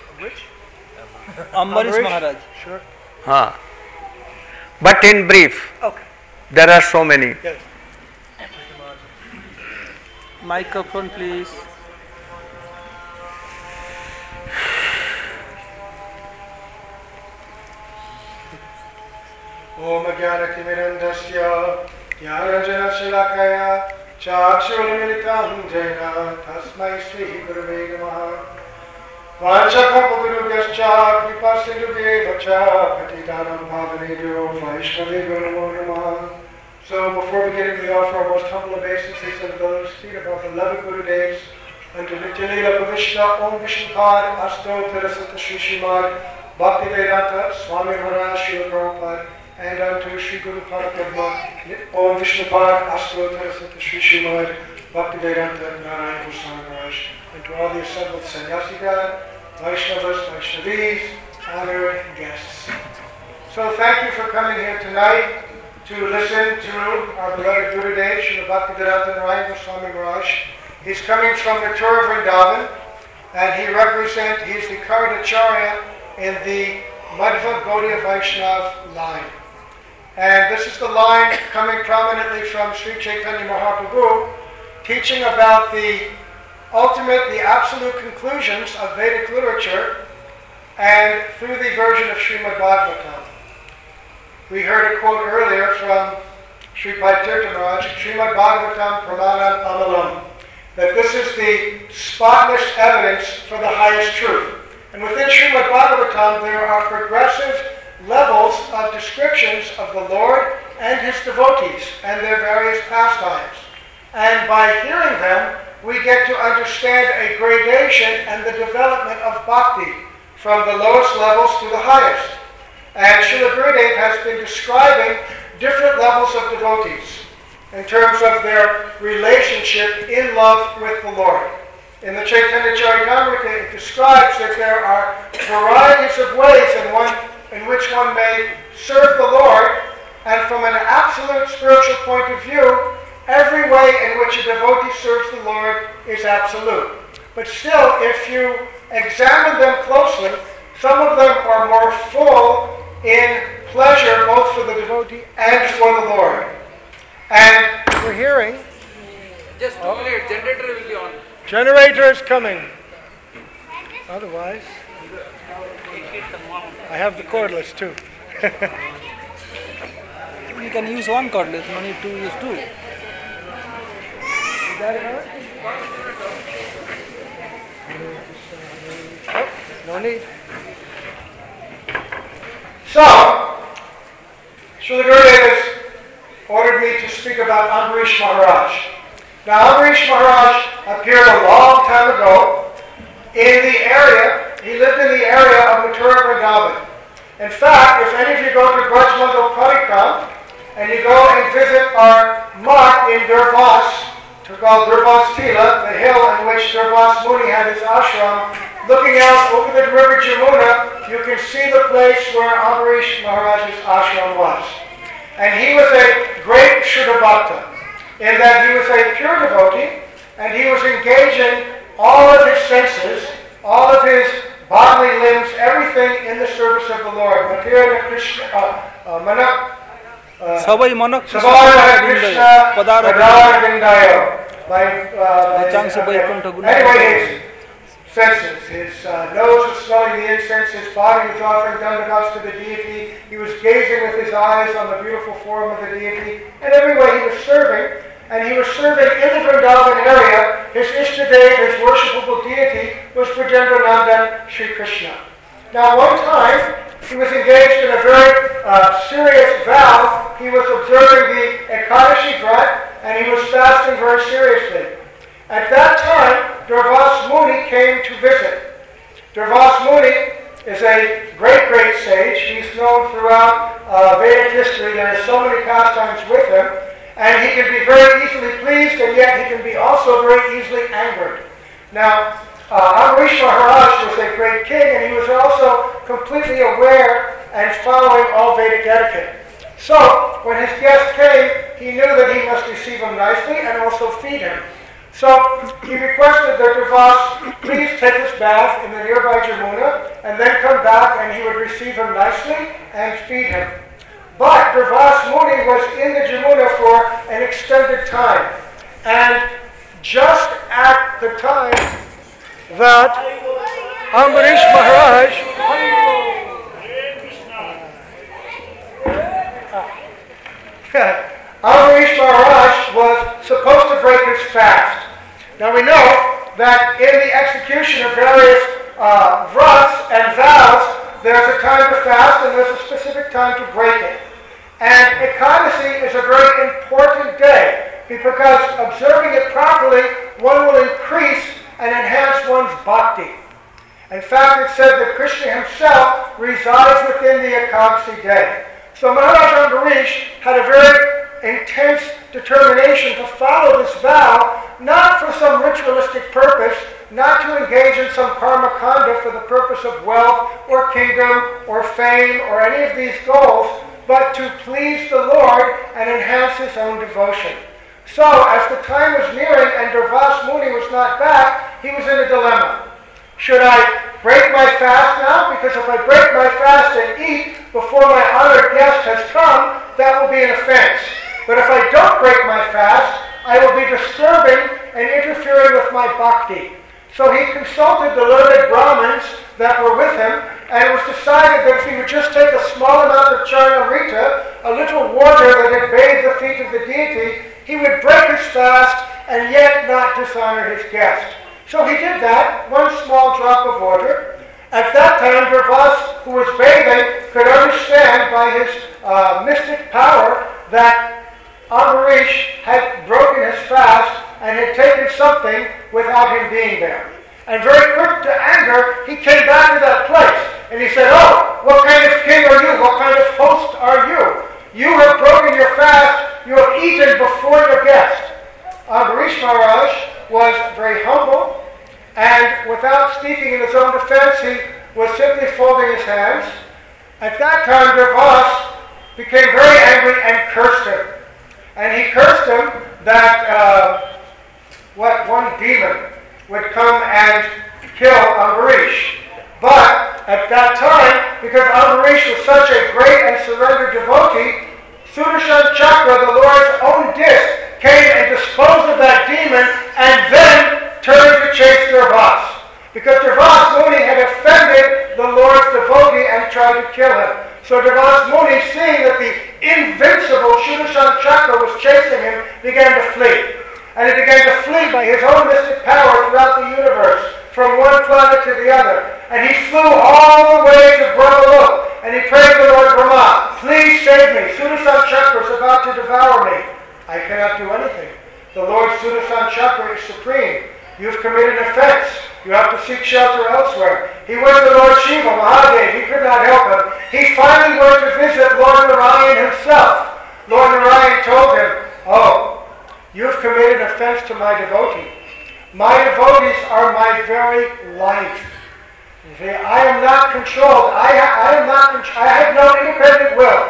अम्बरीश महाराज. हाँ, but in brief, there are so many. Microphone, please. ओम ज्ञानतिमिरन्धस्य ज्ञानञ्जनशलाकया चाक्षुरुन्मिलितं येन तस्मै श्रीगुरवे नमः. वाञ्छाकल्पतरुभ्यश्च कृपासिन्धुभ्येव च पतितानां पावनेभ्यो वैष्णवेभ्यो नमो नमः. So before beginning, we offer our most humble obeisances of those feet of our beloved Gurudevs unto Nitya-Leela Pravishna Om Vishnupad Asto Terasata Shri Srimad Bhaktivedanta Swami Maharaj Srila Prabhupada and unto Sri Guru Parabrahma Om Vishnupad Asto Terasata Shri Srimad Bhaktivedanta Narayana Goswami Maharaj, and to all the assembled Sannyasigan, Vaishnavas, Vaishnavis, honored guests. So thank you for coming here tonight to listen to our beloved Gurudev, Srila Bhaktivedanta Narayana Goswami Maharaj. He's coming from the tour of Vrindavan, and he's the Karadacharya in the Madhva Gaudiya Vaishnav line. And this is the line coming prominently from Sri Chaitanya Mahaprabhu, teaching about the absolute conclusions of Vedic literature, and through the version of Srimad Bhagavatam. We heard a quote earlier from Sripad Tirtha Maharaj, Srimad Bhagavatam Pramanam Amalam, that this is the spotless evidence for the highest truth. And within Srimad Bhagavatam there are progressive levels of descriptions of the Lord and His devotees and their various pastimes. And by hearing them, we get to understand a gradation and the development of bhakti from the lowest levels to the highest. And Srila Gurudev has been describing different levels of devotees in terms of their relationship in love with the Lord. In the Chaitanya Charitamrita, it describes that there are varieties of ways in which one may serve the Lord, and from an absolute spiritual point of view, every way in which a devotee serves the Lord is absolute. But still, if you examine them closely, some of them are more full in pleasure both for the devotee and for the Lord. And we're hearing... Just 2 minutes, generator will be on. Generator is coming. Otherwise, I have the cordless too. You can use one cordless, no need to use two. Is that enough? Oh, no need. So, Srila Gurudev has ordered me to speak about Ambarish Maharaj. Now, Ambarish Maharaj appeared a long time ago in the area, he lived in the area of Mathura Vrindavan. In fact, if any of you go to Brajmandal Parikram and you go and visit our mutt in Durvas, called Durvas Tila, the hill in which Durvas Muni had his ashram, looking out over the river Jamuna, you can see the place where Ambarish Maharaj's ashram was. And he was a great Shuddha Bhakta, in that he was a pure devotee, and he was engaging all of his senses, all of his bodily limbs, everything in the service of the Lord. Mathura Krishna, Sabai Manak Krishna Padar Vindayo. Anyway, his senses, his nose was smelling the incense, his body was offering dandavats to the deity, he was gazing with his eyes on the beautiful form of the deity, and every way he was serving, and he was serving in the Vrindavan area. His Ishtadev, his worshipable deity, was Brajendranandan Sri Krishna. Now, one time, he was engaged in a very serious vow. He was observing the Ekadashi Vrat, and he was fasting very seriously. At that time, Durvas Muni came to visit. Durvas Muni is a great, great sage. He's known throughout Vedic history. There are so many pastimes with him. And he can be very easily pleased, and yet he can be also very easily angered. Now, Ambarish Maharaj was a great king, and he was also completely aware and following all Vedic etiquette. So, when his guest came, he knew that he must receive him nicely and also feed him. So he requested that Durvas please take his bath in the nearby Jamuna and then come back, and he would receive him nicely and feed him. But Durvas Muni was in the Jamuna for an extended time. And just at the time that Ambarish Maharaj was supposed to break his fast. Now we know that in the execution of various vrats and vows, there's a time to fast and there's a specific time to break it. And Ekadasi is a very important day because observing it properly, one will increase and enhance one's bhakti. In fact, it's said that Krishna himself resides within the Ekadasi day. So Maharaj Ambarish had a very intense determination to follow this vow, not for some ritualistic purpose, not to engage in some karma kanda for the purpose of wealth or kingdom or fame or any of these goals, but to please the Lord and enhance his own devotion. So, as the time was nearing and Durvas Muni was not back, he was in a dilemma. Should I break my fast now? Because if I break my fast and eat before my honored guest has come, that will be an offense. But if I don't break my fast, I will be disturbing and interfering with my bhakti. So he consulted the learned Brahmins that were with him, and it was decided that if he would just take a small amount of charnamrita, a little water that had bathed the feet of the deity, he would break his fast and yet not dishonor his guest. So he did that, one small drop of water. At that time, Durvas, who was bathing, could understand by his mystic power that Ambarish had broken his fast and had taken something without him being there. And very quick to anger, he came back to that place and he said, "Oh, what kind of king are you? What kind of host are you? You have broken your fast, you have eaten before your guest." Ambarish Maharaj was very humble, and without speaking in his own defense, he was simply folding his hands. At that time, Durvas became very angry and cursed him. And he cursed him that one demon would come and kill Ambarish. But at that time, because Ambarish was such a great and surrendered devotee, Sudarshan Chakra, the Lord's own disc, came and disposed of that demon and then turned to chase Durvas. Because Durvas Muni had offended the Lord's devotee and tried to kill him. So Durvas Muni, seeing that the invincible Sudarshan Chakra was chasing him, began to flee. And he began to flee by his own mystic power throughout the universe, from one planet to the other. And he flew all the way to Brahmalok, and he prayed to Lord Brahma, "Please save me. Sudarshan Chakra is about to devour me." "I cannot do anything. The Lord Sudarshan Chakra is supreme. You've committed an offense. You have to seek shelter elsewhere." He went to Lord Shiva, Mahadev. He could not help him. He finally went to visit Lord Narayan himself. Lord Narayan told him, "Oh, you've committed an offense to my devotee. My devotees are my very life. You see, I am not controlled. I have no independent will.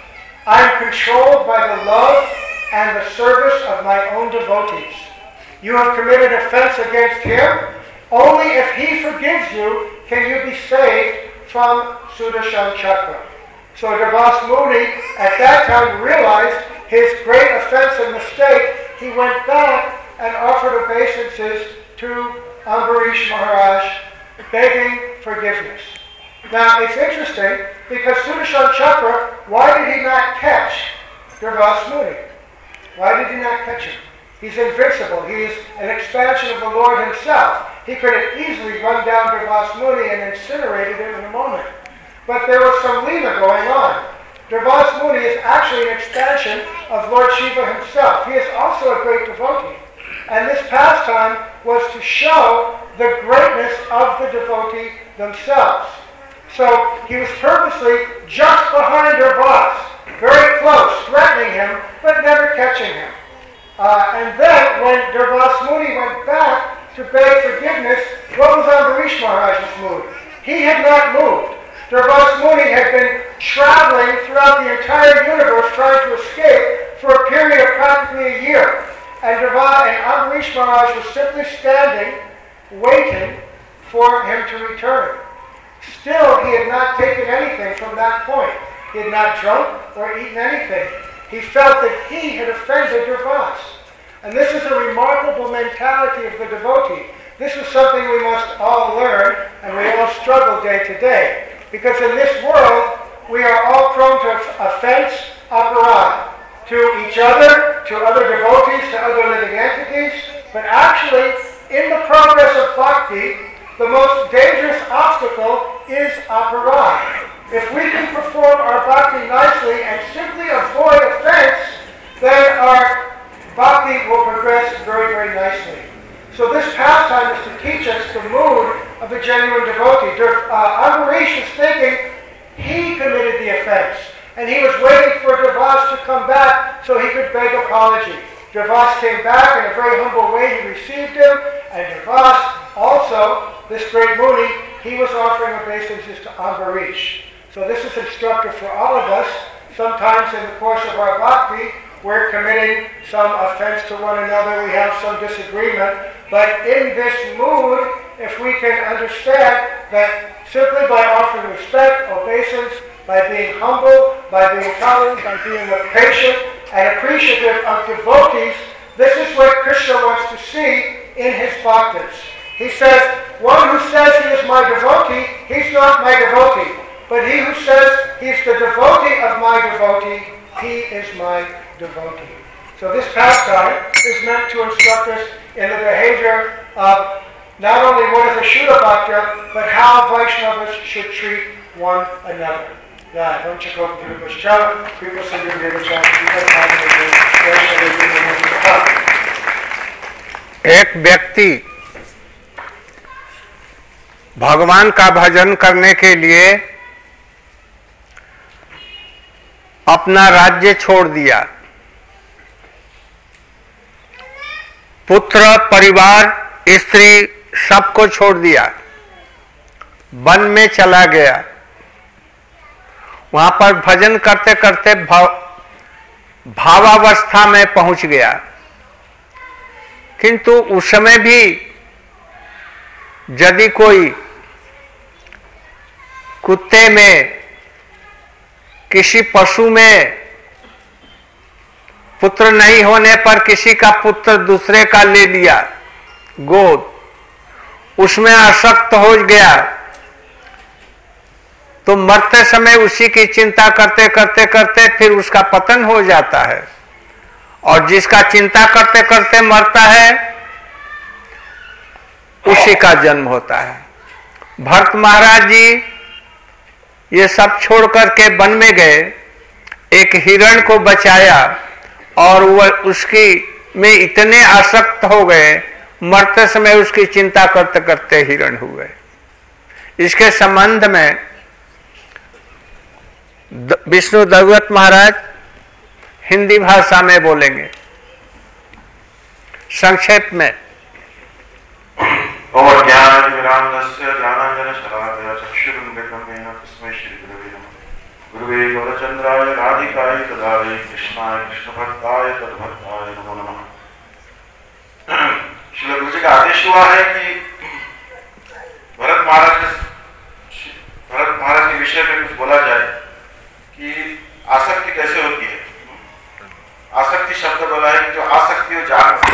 I am controlled by the love and the service of my own devotees. You have committed offense against him. Only if he forgives you can you be saved from Sudarshan Chakra." So Durvas Muni at that time realized his great offense and mistake. He went back and offered obeisances to Ambarish Maharaj, begging forgiveness. Now it's interesting because Sudarshan Chakra, why did he not catch Durvas Muni? Why did he not catch him? He's invincible. He's an expansion of the Lord himself. He could have easily run down Durvas Muni and incinerated him in a moment. But there was some leela going on. Durvas Muni is actually an expansion of Lord Shiva himself. He is also a great devotee. And this pastime was to show the greatness of the devotee themselves. So he was purposely just behind Durvas, very close, threatening him, but never catching him. And then when Durvas Muni went back to beg forgiveness, what was Ambarish Maharaj's mood? He had not moved. Durvas Muni had been traveling throughout the entire universe trying to escape for a period of practically a year. and Ambarish Maharaj was simply standing, waiting for him to return. Still, he had not taken anything from that point. He had not drunk or eaten anything. He felt that he had offended Durvas. And this is a remarkable mentality of the devotee. This is something we must all learn, and we all struggle day to day. Because in this world, we are all prone to offense, aparad, to each other, to other devotees, to other living entities. But actually, in the progress of bhakti, the most dangerous obstacle is aparad. If we can perform our bhakti nicely and simply avoid offense, then our bhakti will progress very, very nicely. So this pastime is to teach us the mood of a genuine devotee. Ambarish is thinking he committed the offense, and he was waiting for Durvas to come back so he could beg apology. Durvas came back in a very humble way. He received him, and Durvas also, this great Muni, he was offering obeisances to Ambarish. So this is instructive for all of us. Sometimes in the course of our bhakti, we're committing some offense to one another, we have some disagreement, but in this mood, if we can understand that simply by offering respect, obeisance, by being humble, by being tolerant, by being patient and appreciative of devotees, this is what Krishna wants to see in his bhaktas. He says, one who says he is my devotee, he's not my devotee. But he who says he's the devotee of my devotee, he is my devotee. So this pastime is meant to instruct us in the behavior of not only what is a Shuddha Bhakta, but how Vaishnavas should treat one another. एक व्यक्ति भगवान का भजन करने के लिए अपना राज्य छोड़ दिया, पुत्र, परिवार, स्त्री सबको छोड़ दिया, वन में चला गया। वहां पर भजन करते करते भावावस्था में पहुंच गया। किंतु उस समय भी यदि कोई कुत्ते में, किसी पशु में पुत्र नहीं होने पर किसी का पुत्र दूसरे का ले लिया गोद, उसमें आसक्त हो गया, तो मरते समय उसी की चिंता करते करते करते फिर उसका पतन हो जाता है। और जिसका चिंता करते करते मरता है उसी का जन्म होता है। भरत महाराज जी ये सब छोड़ करके वन में गए, एक हिरण को बचाया और वह उसकी में इतने आसक्त हो गए, मरते समय उसकी चिंता करते करते हिरण हुए। इसके संबंध में विष्णु दत्त महाराज हिंदी भाषा में बोलेंगे संक्षेप में। और ज्ञानांजन शलाकया चक्षुरुन्मिलितं तस्मै श्री गुरवे नमः। गुरुवे गौरचन्द्राय राधिकाय तदालय कृष्णाय कृष्णभक्ताय तद्भक्ताय नमो नमः। श्री गुरु जी का आदेश हुआ है कि भरत महाराज के विषय में कुछ बोला जाए कि आसक्ति कैसे होती है। आसक्ति शब्द बोला है कि जो आसक्ति हो जाग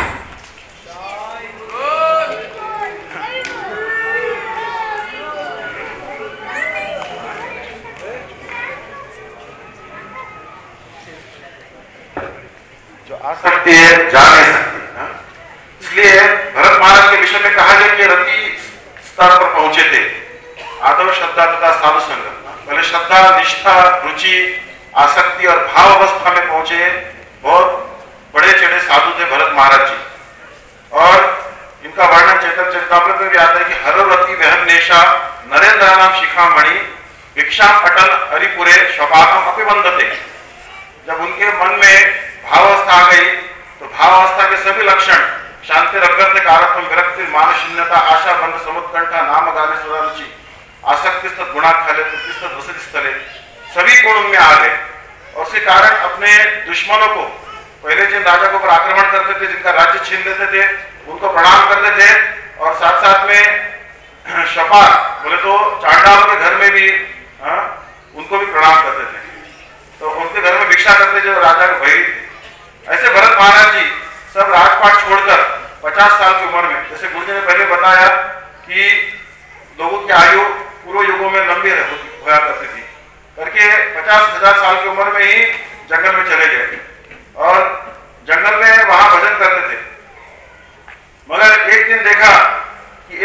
आसक्ति है, जा नहीं सकती। इसलिए भरत महाराज के विषय में कहा गया कि रति स्तर पर पहुंचे थे। आदव श्रद्धा तथा साधु संगत, पहले श्रद्धा, निष्ठा, रुचि, आसक्ति और भाव अवस्था में पहुंचे बहुत बड़े चढ़े साधु थे भरत महाराज जी। और इनका वर्णन चैतन्य चरितामृत में भी आता है कि हररति वहन नेशा नरेंद्र नाम शिखामणि भिक्षा अटल हरिपुरे स्वभावम अपिवंदते। जब उनके मन में भावावस्था आ गई तो भावावस्था के सभी लक्षण शांति रगत कारत्व विरक्ति मान शून्यता आशा बंध समुत्कंठा नाम गाने सदा रुचि आसक्ति स्थित गुणाख्याले प्रतिष्ठित वसति स्थले सभी गुण उनमें आ गए। और उसी कारण अपने दुश्मनों को पहले जिन राजा के ऊपर आक्रमण करते थे, जिनका राज्य छीन लेते थे, उनको प्रणाम करते थे और साथ साथ में शपाल बोले तो चांडालों के घर में भी उनको भी प्रणाम करते थे। तो उनके घर में भिक्षा करते जो राजा के भाई थे। ऐसे भरत महाराज जी सब राजपाट छोड़कर 50 साल की उम्र में, जैसे गुरु जी ने पहले बताया कि लोगों की आयु पूर्व युगों में लंबी होया करती थी, करके 50,000 साल की उम्र में ही जंगल में चले गए और जंगल में वहां भजन करते थे। मगर एक दिन देखा कि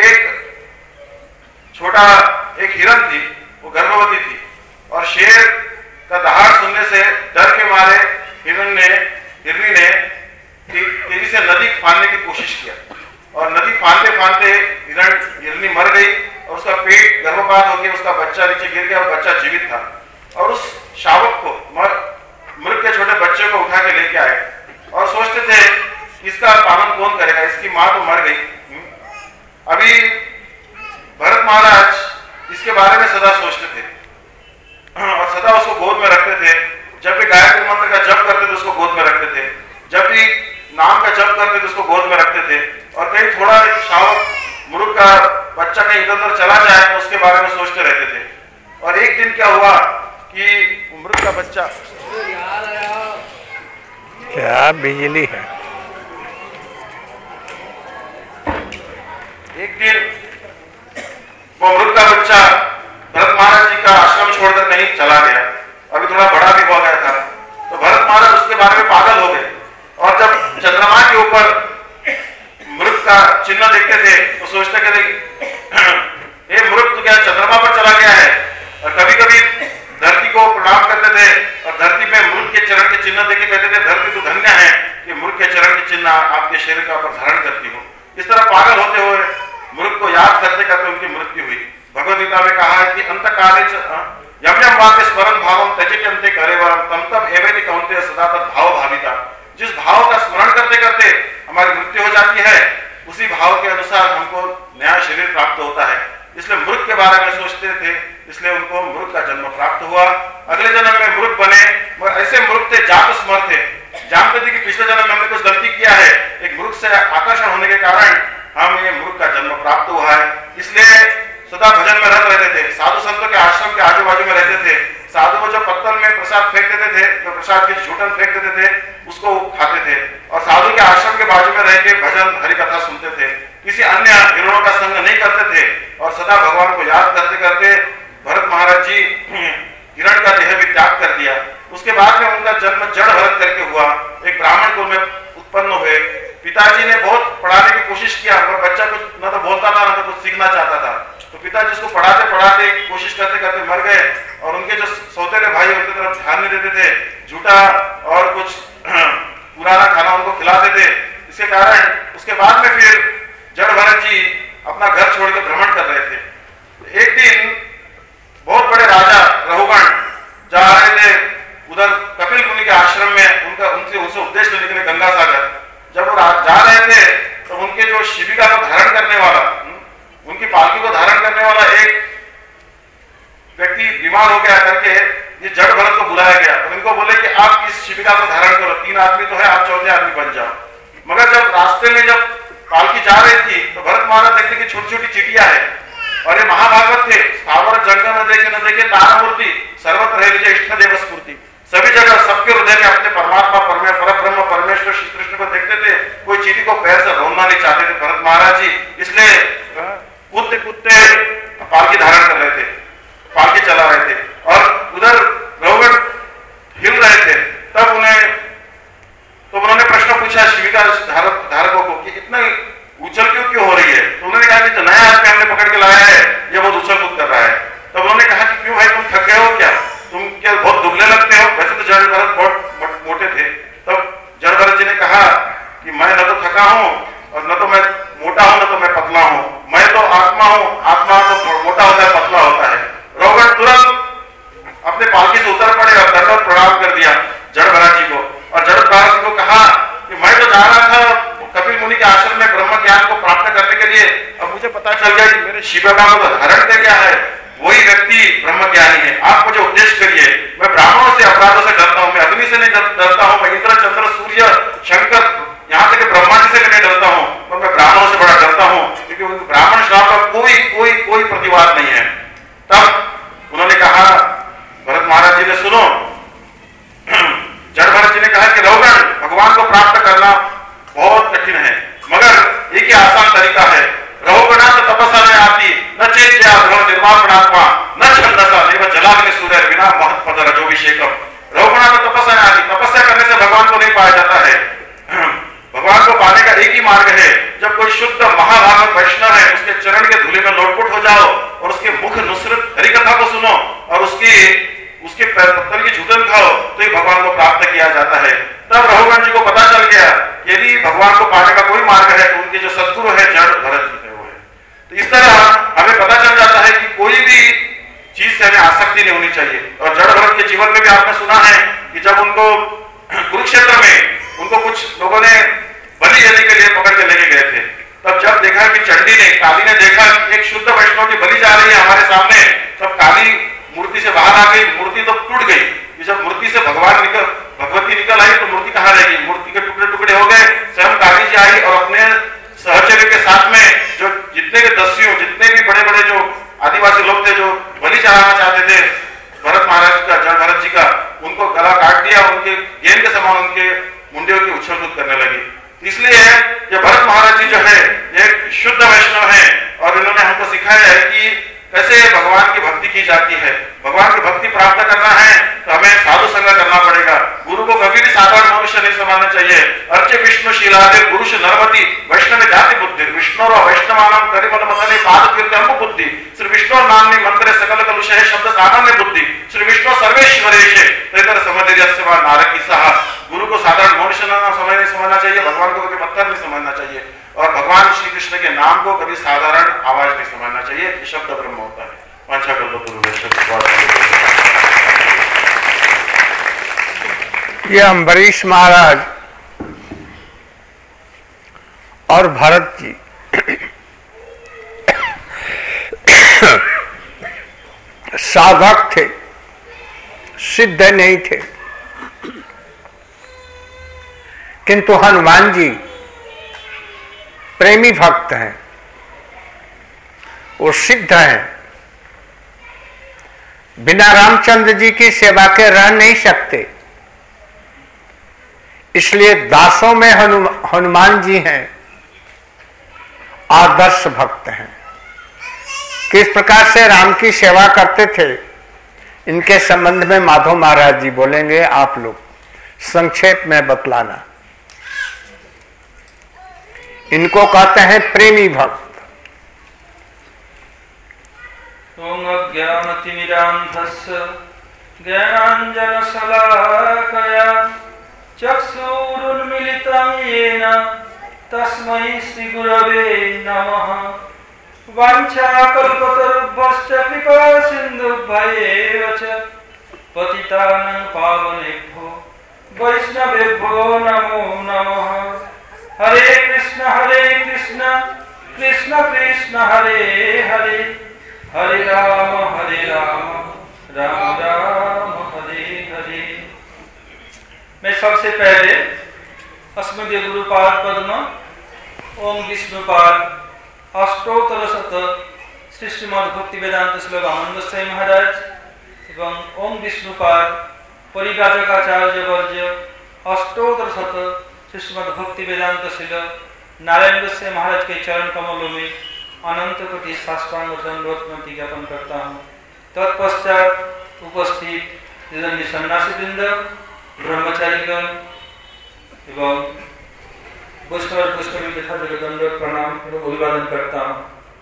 एक हिरन थी, वो गर्भवती थी और शेर का दहाड़ सुनने से डर के मारे हिरनी ने तेजी से नदी फाड़ने की कोशिश किया और नदी फाड़ते फाड़ते हिरनी मर गई और उसका पेट गर्भपात हो गया, उसका बच्चा नीचे गिर गया और बच्चा जीवित था। और उस शावक को मृग के छोटे बच्चे को उठा के लेके आए और सोचते थे इसका पालन कौन करेगा, इसकी मां तो मर गई। अभी भरत महाराज इसके बारे में सदा सोचते थे और सदा उसको गोद में रखते थे। जब भी गायत्री मंत्र का जप करते थे उसको गोद में रखते थे, जब भी नाम का जप करते थे उसको गोद में रखते थे। और कहीं थोड़ा शावक मृग का बच्चा कहीं इधर उधर चला जाए तो उसके बारे में सोचते रहते थे। और एक दिन क्या हुआ कि मृग का बच्चा, क्या बिजली है, एक दिन वो मृग का बच्चा भरत महाराज जी का आश्रम छोड़कर कहीं चला गया। अभी थोड़ा बड़ा भी हो गया था तो भरत महाराज उसके बारे में पागल हो गए और जब चंद्रमा के ऊपर मृग का चिन्ह देखते थे तो सोचते थे ये मृग तो क्या चंद्रमा पर चला गया है। और कभी कभी धरती को प्रणाम करते थे और धरती में मृग के चरण के चिन्ह देखे कहते थे धरती तो धन्य है कि मृग के चरण के चिन्ह आपके शरीर का ऊपर धारण करती हो। इस तरह पागल होते हुए मृग को याद करते करते उनकी मृत्यु हुई। भगवद गीता में कहा है कि अंत काले यम यम वाक्य स्मरण भावम त्यजते अंते करेवरम तम तम एवेति कौन्तेय सदा तद भाव भाविता। जिस भाव का स्मरण करते करते हमारी मृत्यु हो जाती है उसी भाव के अनुसार हमको नया शरीर प्राप्त होता है। इसलिए मृग के बारे में सोचते थे, इसलिए उनको मृग का जन्म प्राप्त हुआ। अगले जन्म में मृग बने और ऐसे मृग थे जात स्मर थे, जानते थे कि पिछले जन्म में हमने कुछ गलती किया है, एक मृग से आकर्षण होने के कारण हम ये मृग का जन्म प्राप्त हुआ है। इसलिए सदा भजन में रत रहते थे, साधु संतों के आश्रम के आजू बाजू में रहते थे। साधु को जो पत्तल में प्रसाद फेंक देते थे, जो प्रसाद की झूठन फेंक देते थे उसको खाते थे और साधु के आश्रम के बाजू में रह के भजन हरि कथा सुनते थे। किसी अन्य हिरणों का संग नहीं करते थे और सदा भगवान को याद करते करते भरत महाराज जी हिरण का देह भी त्याग कर दिया। उसके बाद में उनका जन्म जड़ भरत करके हुआ, एक ब्राह्मण कुल में उत्पन्न हुए। पिताजी ने बहुत पढ़ाने की कोशिश किया पर बच्चा कुछ न तो बोलता था न तो कुछ सीखना चाहता था। तो पिताजी उसको पढ़ाते पढ़ाते कोशिश करते करते मर गए और उनके जो सौतेले भाई उनकी तरफ ध्यान नहीं देते थे, झूठा और कुछ पुराना खाना उनको खिलाते थे। इसके कारण उसके बाद में फिर जड़ भरत जी अपना घर छोड़ के भ्रमण कर रहे थे। एक दिन बहुत बड़े राजा रघुगण जा रहे थे उधर कपिल मुनि के आश्रम में उनसे उपदेश लेने के लिए गंगा सागर। जब वो जा रहे थे तो उनके जो शिविका को धारण करने वाला, उनकी पालकी को धारण करने वाला एक व्यक्ति बीमार हो गया करके ये जड़ भरत को बुलाया गया और इनको बोले कि आप इस शिविका को धारण करो, 3 आदमी तो है, आप 4थे आदमी बन जाओ। मगर जब रास्ते में जब पालकी जा रही थी तो भरत महाराज देखते कि छोटी छोटी चिटिया है और ये महाभागवत थे। स्थावर जंगल न देखे तारामूर्ति सर्वत्र रहे इष्ट देव स्फूर्ति। सभी जगह सबके हृदय में अपने परमात्मा परब्रह्म परमेश्वर श्री कृष्ण को देखते थे। कोई चीटी को पैर से रोकना नहीं चाहते थे भरत महाराज जी, इसलिए कूदते कूदते पालकी धारण कर रहे थे, पालकी चला रहे थे और उधर रघुगण हिल रहे थे। तब उन्होंने प्रश्न पूछा शिविका धारकों को कि इतना उछल क्यों हो रही है। तो उन्होंने कहा कि जो नया आदमी हमने पकड़ के लाया है ये बहुत उछल कूद कर रहा है। तब उन्होंने कहा कि क्यों भाई तुम थक गए हो क्या, तुम क्या बहुत दुबले लगते हो। वैसे तो जड़ भरत बहुत मोटे थे। तब जड़ भरत जी ने कहा कि मैं न तो थका हूं और न तो मैं मोटा हूं न तो मैं पतला हूं, मैं तो आत्मा हूं, आत्मा तो मोटा होता है पतला होता है। रघुगण तुरंत अपने पालकी से उतर पड़े और दंडवत प्रणाम कर दिया जड़ भरत जी को और जड़ भरत जी को कहा कि मैं तो जा रहा था कपिल मुनि के आश्रम में ब्रह्म ज्ञान को प्राप्त करने के लिए, अब मुझे पता चल गया कि मेरे शिविका को धारण कर गया है, वही व्यक्ति ब्रह्मज्ञानी है। आप मुझे उपदेश करिए। मैं ब्राह्मणों से, अपराधों से डरता हूँ, मैं अग्नि से नहीं डरता हूँ, मैं इंद्र, चंद्र, सूर्य, शंकर, यहाँ तक ब्रह्मा जी से भी नहीं डरता हूँ, पर मैं ब्राह्मणों से बड़ा डरता हूँ, क्योंकि ब्राह्मण श्राप का कोई प्रतिवाद नहीं है। तब उन्होंने कहा, भरत महाराज जी ने सुनो, जड़ भरत जी ने कहा कि रघुगण, भगवान को प्राप्त करना बहुत कठिन है, मगर एक ही आसान तरीका है। रघुगणा तो तपस्या में आती, न चेत्या निर्माणात्मा, न छंदसा देव जलाग्नि सूर्य बिना महत्पद रजोभिषेकम। रघुगणा तो तपस्या में आती, तपस्या करने से भगवान को नहीं पाया जाता है। भगवान को पाने का एक ही मार्ग है, जब कोई शुद्ध महाभागवत वैष्णव है, उसके चरण के धूले में लोटपुट हो जाओ और उसके मुख नुसरत हरिकथा को सुनो और उसके पत्तल की झूठन खाओ, तो ये भगवान को प्राप्त किया जाता है। तब रघुगण जी को पता चल गया, यदि भगवान को पाने का कोई मार्ग है तो उनके जो सदगुरु है जड़ भरत जी है वो है। तो इस तरह हमें पता चल जाता है कि कोई भी चीज से हमें आसक्ति नहीं होनी चाहिए। और जड़ भरत के जीवन में भी आपने सुना है कि जब उनको कुरुक्षेत्र में उनको कुछ लोगों ने बलि देने के लिए पकड़ के लेके गए थे, तब जब देखा कि काली ने देखा कि एक शुद्ध वैष्णव की बलि जा रही है हमारे सामने, तब काली मूर्ति से बाहर आ गई, मूर्ति तो टूट गई। जब मूर्ति से भगवती निकल आई तो मूर्ति कहाँ रह गई, मूर्ति के टुकड़े टुकड़े हो गए। स्वयं काली जी आई और अपने सहचर्य के साथ में जो जितने भी दस्युओं, जितने भी बड़े बड़े जो आदिवासी लोग थे जो बलि चढ़ाना चाहते थे भरत महाराज का, जड़ भरत जी का, उनको गला काट दिया, उनके गेंद के समान उनके मुंडियों की उछल-कूद करने लगी। इसलिए ये भरत महाराज जी जो है एक शुद्ध वैष्णव है और इन्होंने हमको सिखाया है कि कैसे भगवान की भक्ति की जाती है। भगवान की भक्ति प्राप्त करना है तो हमें साधु संग करना पड़ेगा। गुरु को कभी भी साधारण मनुष्य नहीं समझना चाहिए। अर्चे विष्णु शीलादे पुरुष नरमति वैष्णव जाति बुद्धि विष्णु और वैष्णवानाम करिमल मतले पाद कीर्ति हम बुद्धि श्री विष्णु नाम मंत्र सकल कलुष है शब्द सामान्य बुद्धि श्री विष्णु सर्वेश्वरेश तैतर समधिर्यस्व नारकी सहा। गुरु को साधारण मनुष्य नहीं समझना चाहिए, भगवान को कभी पत्थर नहीं समझना चाहिए और भगवान श्री कृष्ण के नाम को कभी साधारण आवाज नहीं समझना चाहिए। ये शब्द ब्रह्म होता है। वांछा ये अम्बरीश महाराज और भरत जी साधक थे, सिद्ध नहीं थे, किंतु हनुमान जी प्रेमी भक्त हैं, वो सिद्ध हैं। बिना रामचंद्र जी की सेवा के रह नहीं सकते, इसलिए दासों में हनुमान जी हैं, आदर्श भक्त हैं। किस प्रकार से राम की सेवा करते थे इनके संबंध में माधव महाराज जी बोलेंगे, आप लोग संक्षेप में बतलाना। इनको कहते हैं प्रेमी भक्त। ओम अज्ञानतिमिरान्धस्य ज्ञानाञ्जनशलाकया चक्षुरुन्मीलितं येन तस्मै श्रीगुरवे नमः। वाञ्छाकल्पतरुभ्यश्च कृपासिन्धुभ्येव च पतितानां पावनेभ्यो वैष्णवेभ्यो नमो नमः। हरे कृष्ण कृष्ण कृष्ण हरे हरे, हरे राम राम राम हरे हरे। मैं सबसे पहले अस्मदीय गुरुपाद पद्म ओम विष्णुपाद अष्टोत्तर शत श्री श्रीमद् भक्ति वेदांत श्लोक आनंद गोस्वामी महाराज एवं ओम विष्णुपाद परिव्राजकाचार्य वर्य अष्टोत्तर शत श्री श्रीमद् भक्ति वेदांत श्लोक नारायण गोस्वामी महाराज के चरण कमलों में अनंत कोटि साष्टांग दंडवत नमन ज्ञापन करता हूँ। तत्पश्चात उपस्थित सन्यासी वृंद, ब्रह्मचारीगण एवं वैष्णव तथा दंडवत प्रणाम एवं अभिवादन करता हूँ।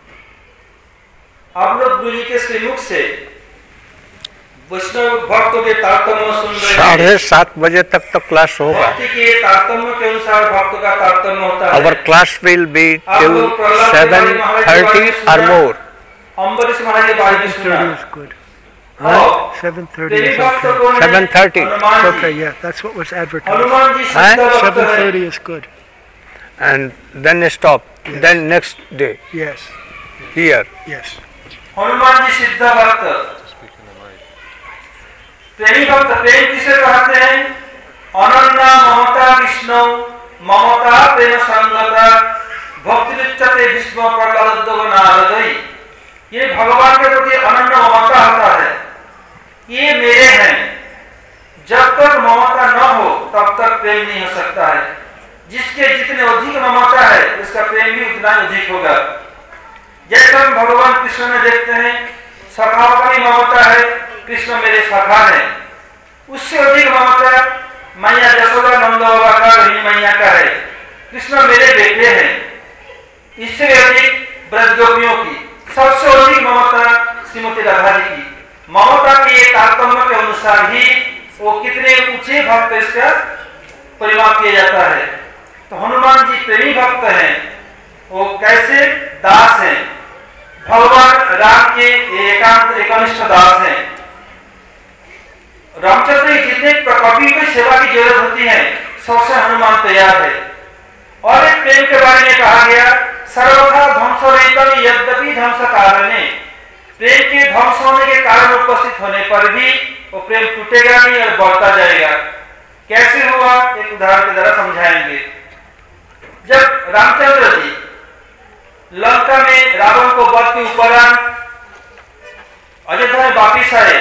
आप लोग गुरु जी के श्रीमुख से वैष्णव भक्तों के तारतम्य सुन रहे हैं। 7:30 बजे तक तो क्लास होगा। भक्ति के तारतम्य के अनुसार भक्त का तारतम्य होता है। Our class will be till 7:30 or more. Ambarish महाराज के बारे में सुना। 7:30 is okay. 7:30. It's okay, yeah, that's what was advertised. Hanuman ji सिद्ध भक्त हैं। 7:30 is good. And then stop. Yes. Then next day Yes, here. yes. Hanuman ji सिद्ध भक्त, प्रेमी भक्त। प्रेम किसे कहते हैं? अनन्या ममता विष्णु ममता प्रेम संगता भक्ति उच्चते विष्णु प्रकल्प नारदई। ये भगवान के प्रति अनन्य ममता होता है, ये मेरे हैं। जब तक ममता न हो तब तक प्रेम नहीं हो सकता है। जिसके जितने अधिक ममता है उसका प्रेम भी उतना अधिक होगा। जैसे हम भगवान कृष्ण में देखते हैं, सखाओं का भी ममता है, कृष्ण मेरे सखा है। उससे अधिक ममता मैया यशोदा नंद बाबा का, रोहिणी मैया का है, कृष्ण मेरे बेटे हैं। इससे अधिक ब्रजगोपियों की, सबसे अधिक ममता श्रीमती राधा जी की। ममता के ये तारतम्य के अनुसार ही वो कितने ऊंचे भक्त इसका परिमाप किया जाता है। तो हनुमान जी प्रेमी भक्त हैं। वो कैसे? दास हैं, भगवान राम के एकांत एकनिष्ठ दास हैं। रामचंद्र जी जितने कभी कोई सेवा की जरूरत होती है सबसे हनुमान तैयार है। और एक प्रेम के बारे में कहा गया, सर्वथा ध्वंस रहितम यद्यपि ध्वंस कारणे। प्रेम के ध्वंस होने के कारण उपस्थित होने पर भी वो प्रेम टूटेगा नहीं और बढ़ता जाएगा। कैसे हुआ? एक उदाहरण के द्वारा समझाएंगे। जब रामचंद्र जी लंका में रावण को वध के उपरांत अयोध्या में वापिस आए,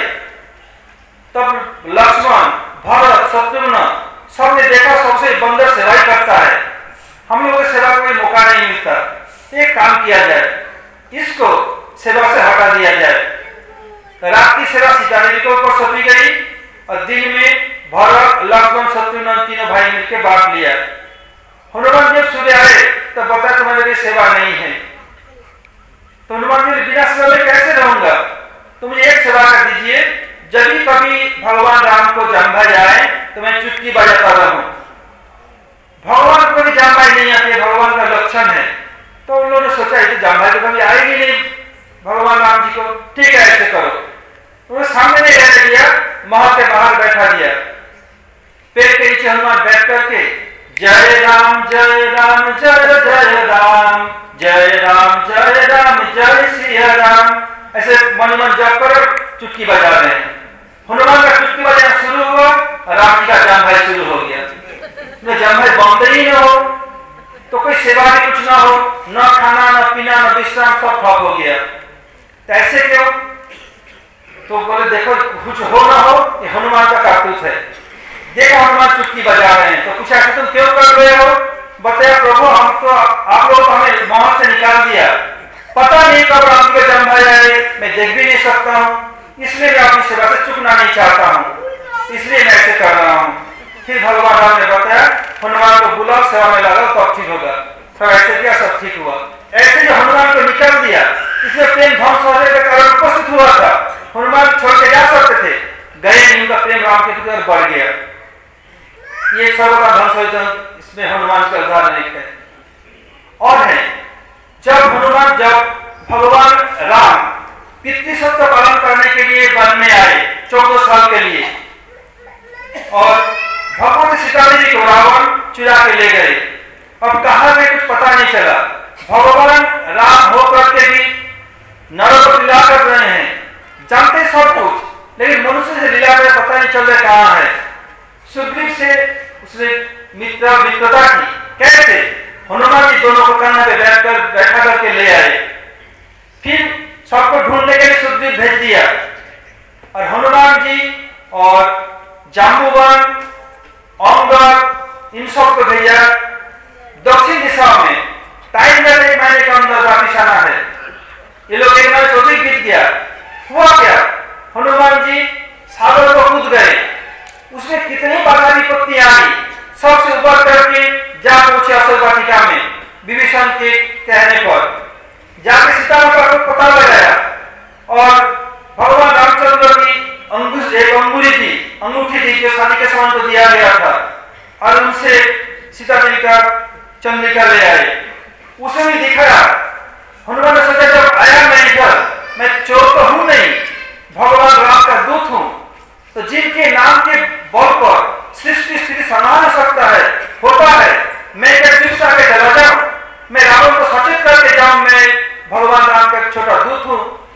तब लक्ष्मण, भरत, शत्रुघ्न सबने देखा सबसे बंदर सेवा ही करता है, हम लोगों को सेवा का मौका नहीं मिलता। एक काम किया जाए, इसको सेवा से हटा दिया जाए। रात की सेवा सीता देवी के ऊपर सौंपी गई और दिन में भरत, लक्ष्मण, शत्रुघ्न तीनों भाई मिलकर बांट लिया। हनुमान जब सूर्य आए तब बता तुम्हारे लिए सेवा नहीं है। तो हनुमान जी बिना सेवा में कैसे रहूंगा? तो मुझे एक सेवा कर दीजिए, जब भी कभी भगवान राम को जम्भा जाए तो मैं चुटकी बजाता रहूं। भगवान को कभी जम्भाई नहीं आती है, भगवान का लक्षण है। तो उन लोगों ने सोचा ये जम्भाई तो कभी आएगी नहीं भगवान राम जी को, ठीक है ऐसे करो। उन्होंने सामने नहीं रहने दिया, महल के बाहर बैठा दिया। पेड़ के नीचे हनुमान बैठ करके जय राम जय राम जय जय राम, जय राम जय राम जय सिया राम, ऐसे मन मन जप कर चुटकी बजा रहे हैं। हनुमान का चुटकी बजाना शुरू हुआ, राम जी का जम्भाई शुरू हो गया। जम्भाई बंद ही न हो तो कोई सेवा भी कुछ ना हो, न खाना न पीना न विश्राम, सब ठप हो गया। तो ऐसे क्यों? तो बोले देखो कुछ हो ना हो ये हनुमान का कारतूस है। देखो हनुमान चुटकी बजा रहे हैं, तो कुछ ऐसे तुम क्यों कर रहे हो? बताया प्रभु हम तो आप लोग हमें महल से निकाल दिया, पता नहीं कब राम के जम्भाई आए, मैं देख भी नहीं सकता हूँ, इसलिए मैं अपनी सेवा से चुकना नहीं चाहता हूँ, इसलिए मैं ऐसे कर रहा हूँ। फिर भगवान राम ने बताया हनुमान को बुलाओ, सेवा में लगा तब ठीक होगा। सब ऐसे किया, सब ठीक हुआ। ऐसे जो हनुमान को निकाल दिया, इसमें प्रेम ध्वंस होने के कारण उपस्थित हुआ था। हनुमान छोड़ के जा सकते थे, गए नहीं, उनका प्रेम राम के प्रति बढ़ गया। ये सर्वथा ध्वंस हो, इसमें हनुमान का उदाहरण एक है। और है जब भगवान राम पितृसत्य पालन करने के लिए वन में आए 14 साल के लिए, और भगवती सीता देवी को रावण चुरा के ले गए। अब कहां गए कुछ पता नहीं चला। भगवान राम होकर के भी नरों को लीला कर रहे हैं, जानते सब कुछ, लेकिन मनुष्य से लीला कर पता नहीं चल रहा कहां है। सुग्रीव से उसने मित्रता की। कैसे? हनुमान जी दोनों को कन्या पे बैठा करके ले आए। फिर सबको ढूंढने के लिए सुग्रीव भेज दिया, और हनुमान जी और जाम्बुवन, अंगद, इन सबको भेजा दक्षिण दिशा में। टाइम में 1 महीने के अंदर वापिस आना है। ये लोग 1 महीने तो बीत गया। हुआ क्या? हनुमान जी सागर को कूद गए, उसमें कितनी बाधा विपत्तियां आई, सबसे ऊपर करके जा पहुंचे अशोक वाटिका में विभीषण के कहने पर। जाके सीता माता को पता लगाया, और भगवान रामचंद्र की एक अंगूठी थी जो शादी के समय को दिया गया था, और उनसे सीता देवी का चंद्रिका ले आए। उसे भी दिखाया। हनुमान ने सोचा जब आया मैं इधर, मैं चोर तो हूं नहीं, भगवान राम का दूत हूं, तो जिनके नाम के बल पर सृष्टि स्थिति संभाल सकता है, होता है, मैं क्या चुपचाप के चला जाऊं? मैं रावण को सचेत करके जाऊं मैं भगवान राम का छोटा दूत हूं,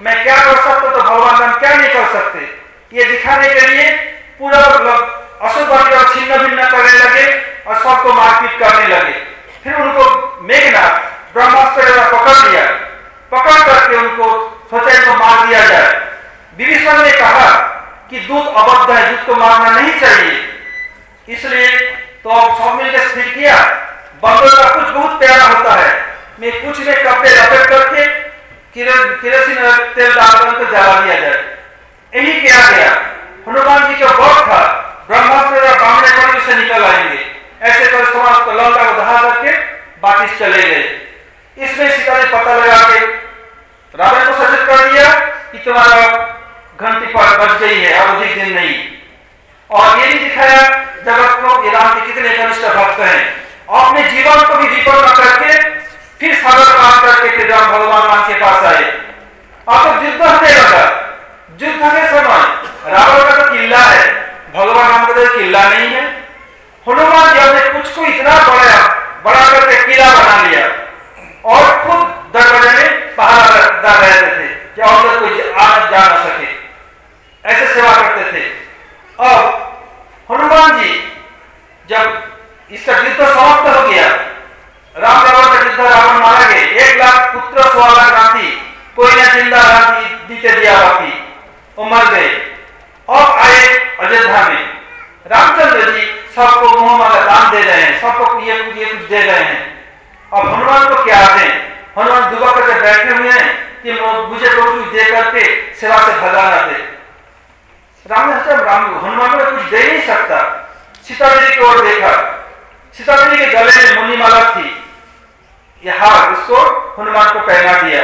मैं क्या कर सकता तो भगवान राम क्या नहीं कर सकते, ये दिखाने के लिए पूरा असुर वर्ग को छिन्न भिन्न करने लगे और सबको मारपीट करने लगे। फिर उनको मेघनाथ ब्रह्मास्त्र पकड़ लिया, पकड़ करके उनको सोचा इनको मार दिया जाए। विभीषण ने कहा कि दूत अबद्ध है, दूत को मारना नहीं चाहिए, इसलिए तो अब सब मिलकर स्थिर किया। बंदर का कुछ बहुत प्यारा होता है, मैं कुछ में कपड़े लपेट करके केरोसिन तेल डालकर उनको जला दिया जाए। यही किया गया। हनुमान जी का वध था, ब्रह्मास्त्र बामने पर से निकल आएंगे, ऐसे कर समाज को लंका को दहा करके वापिस चले गए। इसमें सीता ने पता लगा के रावण को सचेत कर दिया कि तुम्हारा घंटी पर बच गई है, अब अधिक दिन नहीं। और ये भी दिखाया जगत को ये राम के कितने कनिष्ठ भक्त हैं। अपने जीवन को भी विपन्न करके फिर सागर पार करके फिर राम भगवान राम के पास आए। अब तो युद्ध होने लगा। युद्ध के समय रावण का तो किला है, भगवान राम का तो किला नहीं है। हनुमान जी ने कुछ को इतना बड़ा करके किला बना लिया और खुद दरवाजे में पहरा डाल रहे थे कि अंदर कोई आ जा न सके, ऐसे सेवा करते थे। अब हनुमान जी जब इसका युद्ध समाप्त हो गया, राम रावण का युद्ध, रावण मारा गए, 1 लाख पुत्र 1.25 लाख हाथी, कोई न जिंदा हाथी दीते दिया हाथी, वो मर गए। अब आए अयोध्या में, रामचंद्र जी सबको मुहम्मद दान दे रहे हैं, सबको ये कुछ दे रहे हैं। अब हनुमान को क्या दें? हनुमान दुबा करके बैठे हुए हैं कि मुझे तो कुछ दे करके सेवा से भगाना दे। हनुमान को कुछ दे नहीं सकता। सीता जी की ओर देखा, सीता जी के गले में मुनिमाला थी, यह हार उसको हनुमान को पहना दिया।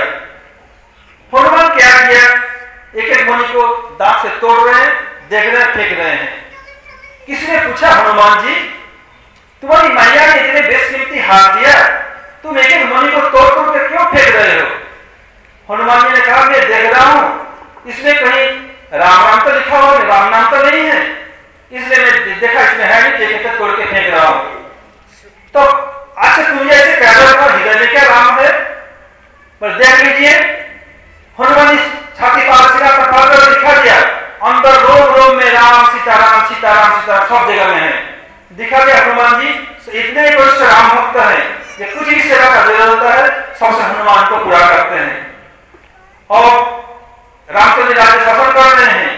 हनुमान क्या किया? एक एक मुनि को दांत से तोड़ रहे हैं, देख रहे हैं, फेंक रहे हैं। किसी ने पूछा, हनुमान जी तुम्हारी मैया ने इतने बेशकीमती हार दिया, तुम एक एक मुनि को तोड़ तोड़ के क्यों फेंक रहे हो? हनुमान जी ने कहा, मैं देख रहा हूं इसमें कहीं राम नाम तो लिखा हो, राम नाम तो नहीं है, इसलिए मैं देखा इसमें है नहीं, एक तोड़ के फेंक रहा हूं। तो अच्छा तुम ऐसे कह रहे हो हृदय में क्या राम है? पर देख लीजिए, हनुमान जी छाती पर सिरा पर पकड़ दिखा दिया, अंदर रोम रोम में राम सीताराम सीताराम सीताराम सब जगह में है, दिखा दिया। हनुमान जी इतने वरिष्ठ राम भक्त है, ये कुछ भी सेवा का जरूरत होता है सबसे हनुमान को पूरा करते हैं। और रामचंद्र राज्य शासन कर रहे हैं।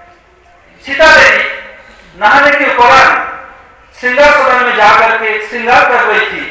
सीता देवी नहाने के उपरांत श्रृंगार सदन में जाकर के श्रृंगार कर रही थी।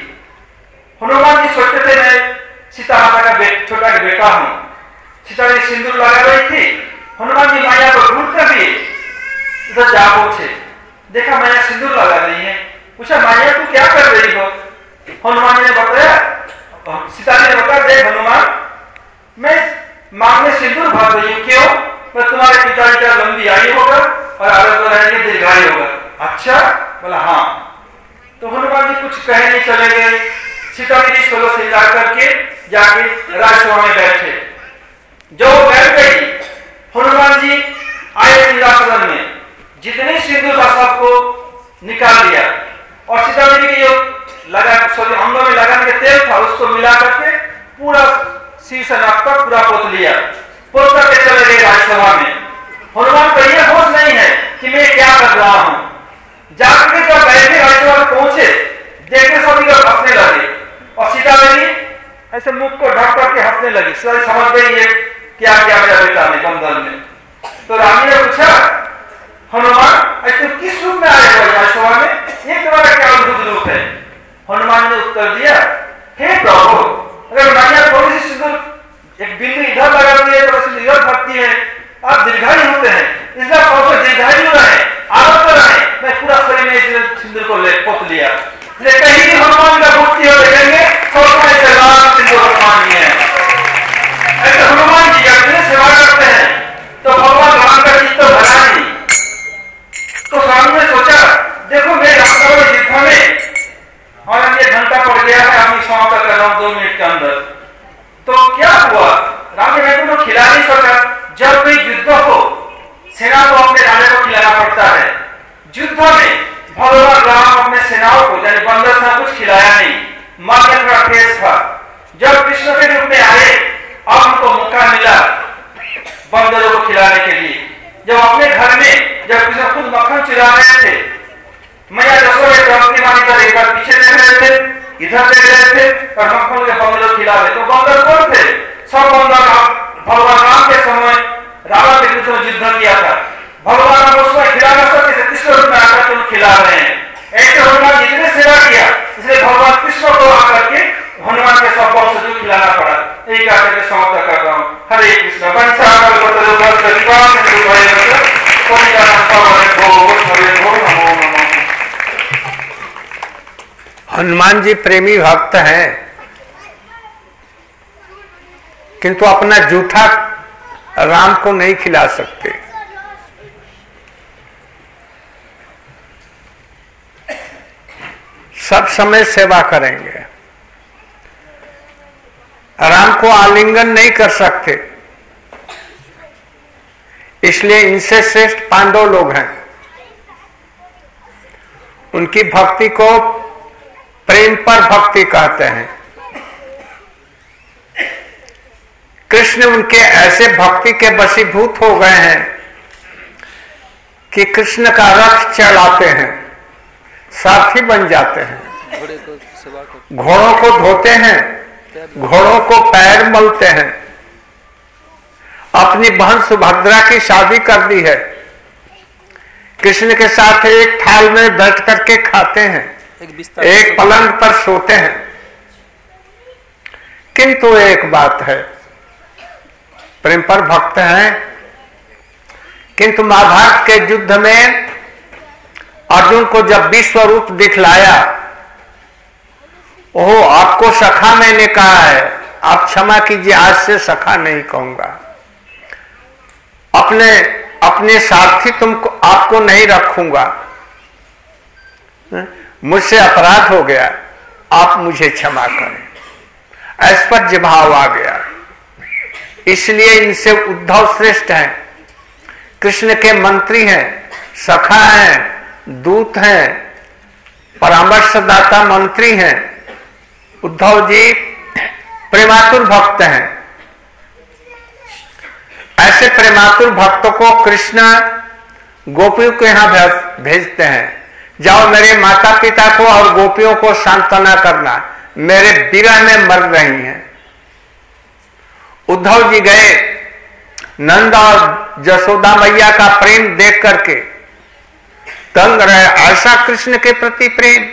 हनुमान जी सोचते थे मैं सीता माता का छोटा बेटा हूं। सीता जी सिंदूर लगा रही थी, हनुमान जी माया को ढूंढ कर भी इधर जा पहुंचे, देखा माया सिंदूर लगा रही है, पूछा माया तू क्या कर रही हो? हनुमान जी ने बताया, सीता जी ने बताया, देख हनुमान मैं मांग में सिंदूर भर रही हूं, क्यों? मैं तुम्हारे पिताजी का लंबी आयु होगा और आरोग्य रहेंगे, दीर्घायु होगा। अच्छा बोला हाँ। तो हनुमान जी कुछ कहे नहीं, चले गए। सीता जी सोलो श्रृंगार करके जाके राजसभा में बैठे। जो बैठ गई, हनुमान जी आए सिंहासन में, जितने सिंदूर था सबको निकाल लिया और सीता जी की जो लगा अंगों में लगाने के तेल था उसको मिला करके पूरा सिर से नाक तक पूरा पोत लिया, पोत करके चले गए राजसभा में। हनुमान को यह होश नहीं है कि मैं क्या कर रहा हूं। जाकर के जब बैठे राजसभा में पहुंचे, देखते सभी लोग हंसने लगे और सीता देवी ऐसे मुख को ढक करके हंसने लगी। सीता समझ गई ये क्या किया मेरा बेटा ने बंधन में। तो रानी ने पूछा, हनुमान ऐसे किस रूप में आए हो राजसभा में, ये तुम्हारा क्या अद्भुत रूप है? हनुमान ने उत्तर दिया, हे प्रभु अगर मैया थोड़ी सी सिंदूर एक बिंदु इधर लगा दी है तो इधर भरती है, आप दीर्घायु होते हैं, इसलिए सबसे दीर्घायु रहे, आरोग्य रहे, मैं पूरा शरीर में सिंदूर को पोत लिया। कहीं भी हनुमान का मूर्ति हो देखेंगे सबसे लाल सिंदूर हनुमान जी है। ऐसे हनुमान जी अपने सेवा करते हैं तो भगवान राम का चित्त भरा नहीं। तो स्वामी ने सोचा, देखो मैं राम का युद्ध में और ये घंटा पड़ गया है, अभी समाप्त कर रहा हूं 2 मिनट के अंदर। तो क्या हुआ? राम ने तो खिला नहीं सका। जब कोई युद्ध हो, सेना को अपने राजा को खिलाना पड़ता है। युद्ध में भगवान राम अपने सेनाओं को यानी बंदर से कुछ खिलाया नहीं, मरने का केस था। जब कृष्ण के रूप में आए, अब उनको मौका मिला बंदरों को खिलाने के लिए। जब अपने घर में जब कृष्ण खुद मक्खन चुरा रहे थे, मैया रसोई द्रौपदी माँ इधर एक बार पीछे देख रहे थे, इधर देख रहे थे और मक्खन के बंदरों खिला रहे। तो बंदर कौन थे? सब बंदर भगवान राम के समय रावण के विरुद्ध में युद्ध किया था। भगवान राम उसको खिला न सके, कृष्ण रूप में आकर के खिला रहे हैं। ऐसे हनुमान जी ने सेवा किया, इसलिए भगवान कृष्ण को आकर के हनुमान के सब से जो खिलाना पड़ा। यही आकर के समाप्त कर रहा हूँ। हरे कृष्ण। हनुमान जी प्रेमी भक्त हैं, किंतु अपना जूठा राम को नहीं खिला सकते। सब समय सेवा करेंगे, राम को आलिंगन नहीं कर सकते, इसलिए इनसे श्रेष्ठ पांडव लोग हैं। उनकी भक्ति को प्रेम पर भक्ति कहते हैं। कृष्ण उनके ऐसे भक्ति के वशीभूत हो गए हैं कि कृष्ण का रथ चढ़ाते हैं, साथी बन जाते हैं, घोड़ों को धोते हैं, घोड़ों को पैर मलते हैं। अपनी बहन सुभद्रा की शादी कर दी है, कृष्ण के साथ एक थाल में बैठ करके खाते हैं, एक पलंग पर सोते हैं। किंतु एक बात है, प्रेम पर भक्त हैं, किंतु महाभारत के युद्ध में अर्जुन को जब विश्व रूप दिखलाया, ओह आपको सखा मैंने कहा है, आप क्षमा कीजिए, आज से सखा नहीं कहूंगा, अपने साथी तुमको आपको नहीं रखूंगा, मुझसे अपराध हो गया, आप मुझे क्षमा करें। ऐश्वर्य भाव आ गया। इसलिए इनसे उद्धव श्रेष्ठ हैं, कृष्ण के मंत्री हैं, सखा हैं, दूत हैं, परामर्शदाता मंत्री हैं। उद्धव जी प्रेमातुर भक्त हैं। ऐसे प्रेमातुर भक्तों को कृष्ण गोपियों के यहां भेजते हैं, जाओ मेरे माता पिता को और गोपियों को सांत्वना करना, मेरे विरह में मर रही हैं। उद्धव जी गए, नंद और जसोदा मैया का प्रेम देख करके दंग रहे, ऐसा कृष्ण के प्रति प्रेम।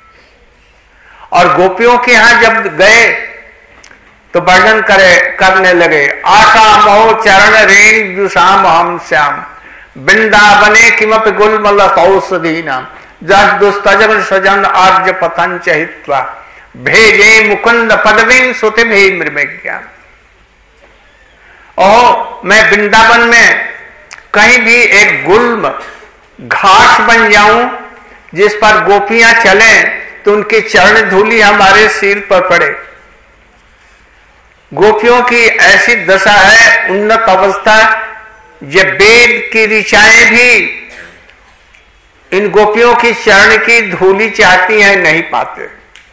और गोपियों के यहां जब गए तो वर्णन करने लगे, आशा मोह चरण रेण जुषाम हम श्याम वृंदावने किमपि गुलमल औषधि नाम जस दुस्तजन स्वजन आर्य पतन चहित्वा भेजे मुकुंद पदवीन सुते भे मृमेज्ञान। ओह मैं वृंदावन में कहीं भी एक गुल्म घास बन जाऊं जिस पर गोपियां चलें तो उनकी चरण धूलि हमारे सिर पर पड़े। गोपियों की ऐसी दशा है, उन्नत अवस्था, ये वेद की ऋचाएं भी इन गोपियों की चरण की धूलि चाहती हैं, नहीं पाते।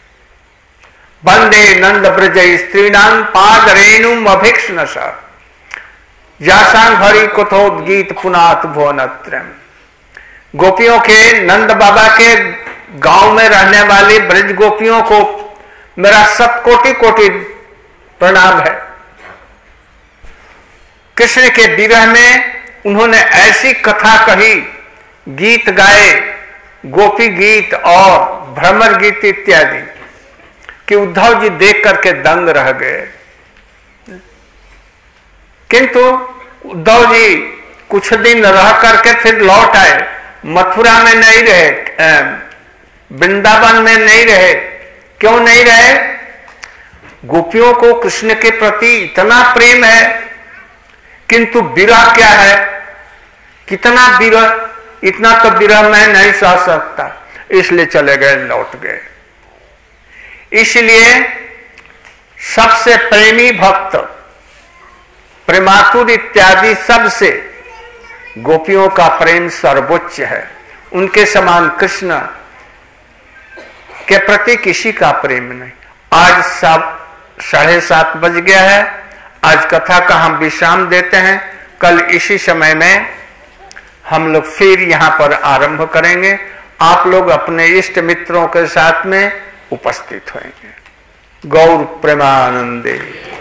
वंदे नंद ब्रज स्त्रीणाम पाद रेणुम अभिक्ष्णश जासांग हरि कथोद्गीत पुनात भुवनत्रयम्। गोपियों के नंद बाबा के गांव में रहने वाली ब्रज गोपियों को मेरा सतकोटि कोटि प्रणाम है। कृष्ण के विरह में उन्होंने ऐसी कथा कही, गीत गाए, गोपी गीत और भ्रमर गीत इत्यादि, कि उद्धव जी देख करके दंग रह गए। किंतु उद्धव जी कुछ दिन रह करके फिर लौट आए, मथुरा में नहीं रहे, वृंदावन में नहीं रहे। क्यों नहीं रहे? गोपियों को कृष्ण के प्रति इतना प्रेम है, किंतु विरह क्या है, कितना विरह, इतना तो विरह मैं नहीं सह सकता, इसलिए चले गए, लौट गए। इसलिए सबसे प्रेमी भक्त, प्रेमातुर इत्यादि सबसे गोपियों का प्रेम सर्वोच्च है। उनके समान कृष्ण के प्रति किसी का प्रेम नहीं। आज 7:30 बज गया है। आज कथा का हम विश्राम देते हैं। कल इसी समय में हम लोग फिर यहाँ पर आरंभ करेंगे। आप लोग अपने इष्ट मित्रों के साथ में उपस्थित होंगे। गौर प्रेमानंदे।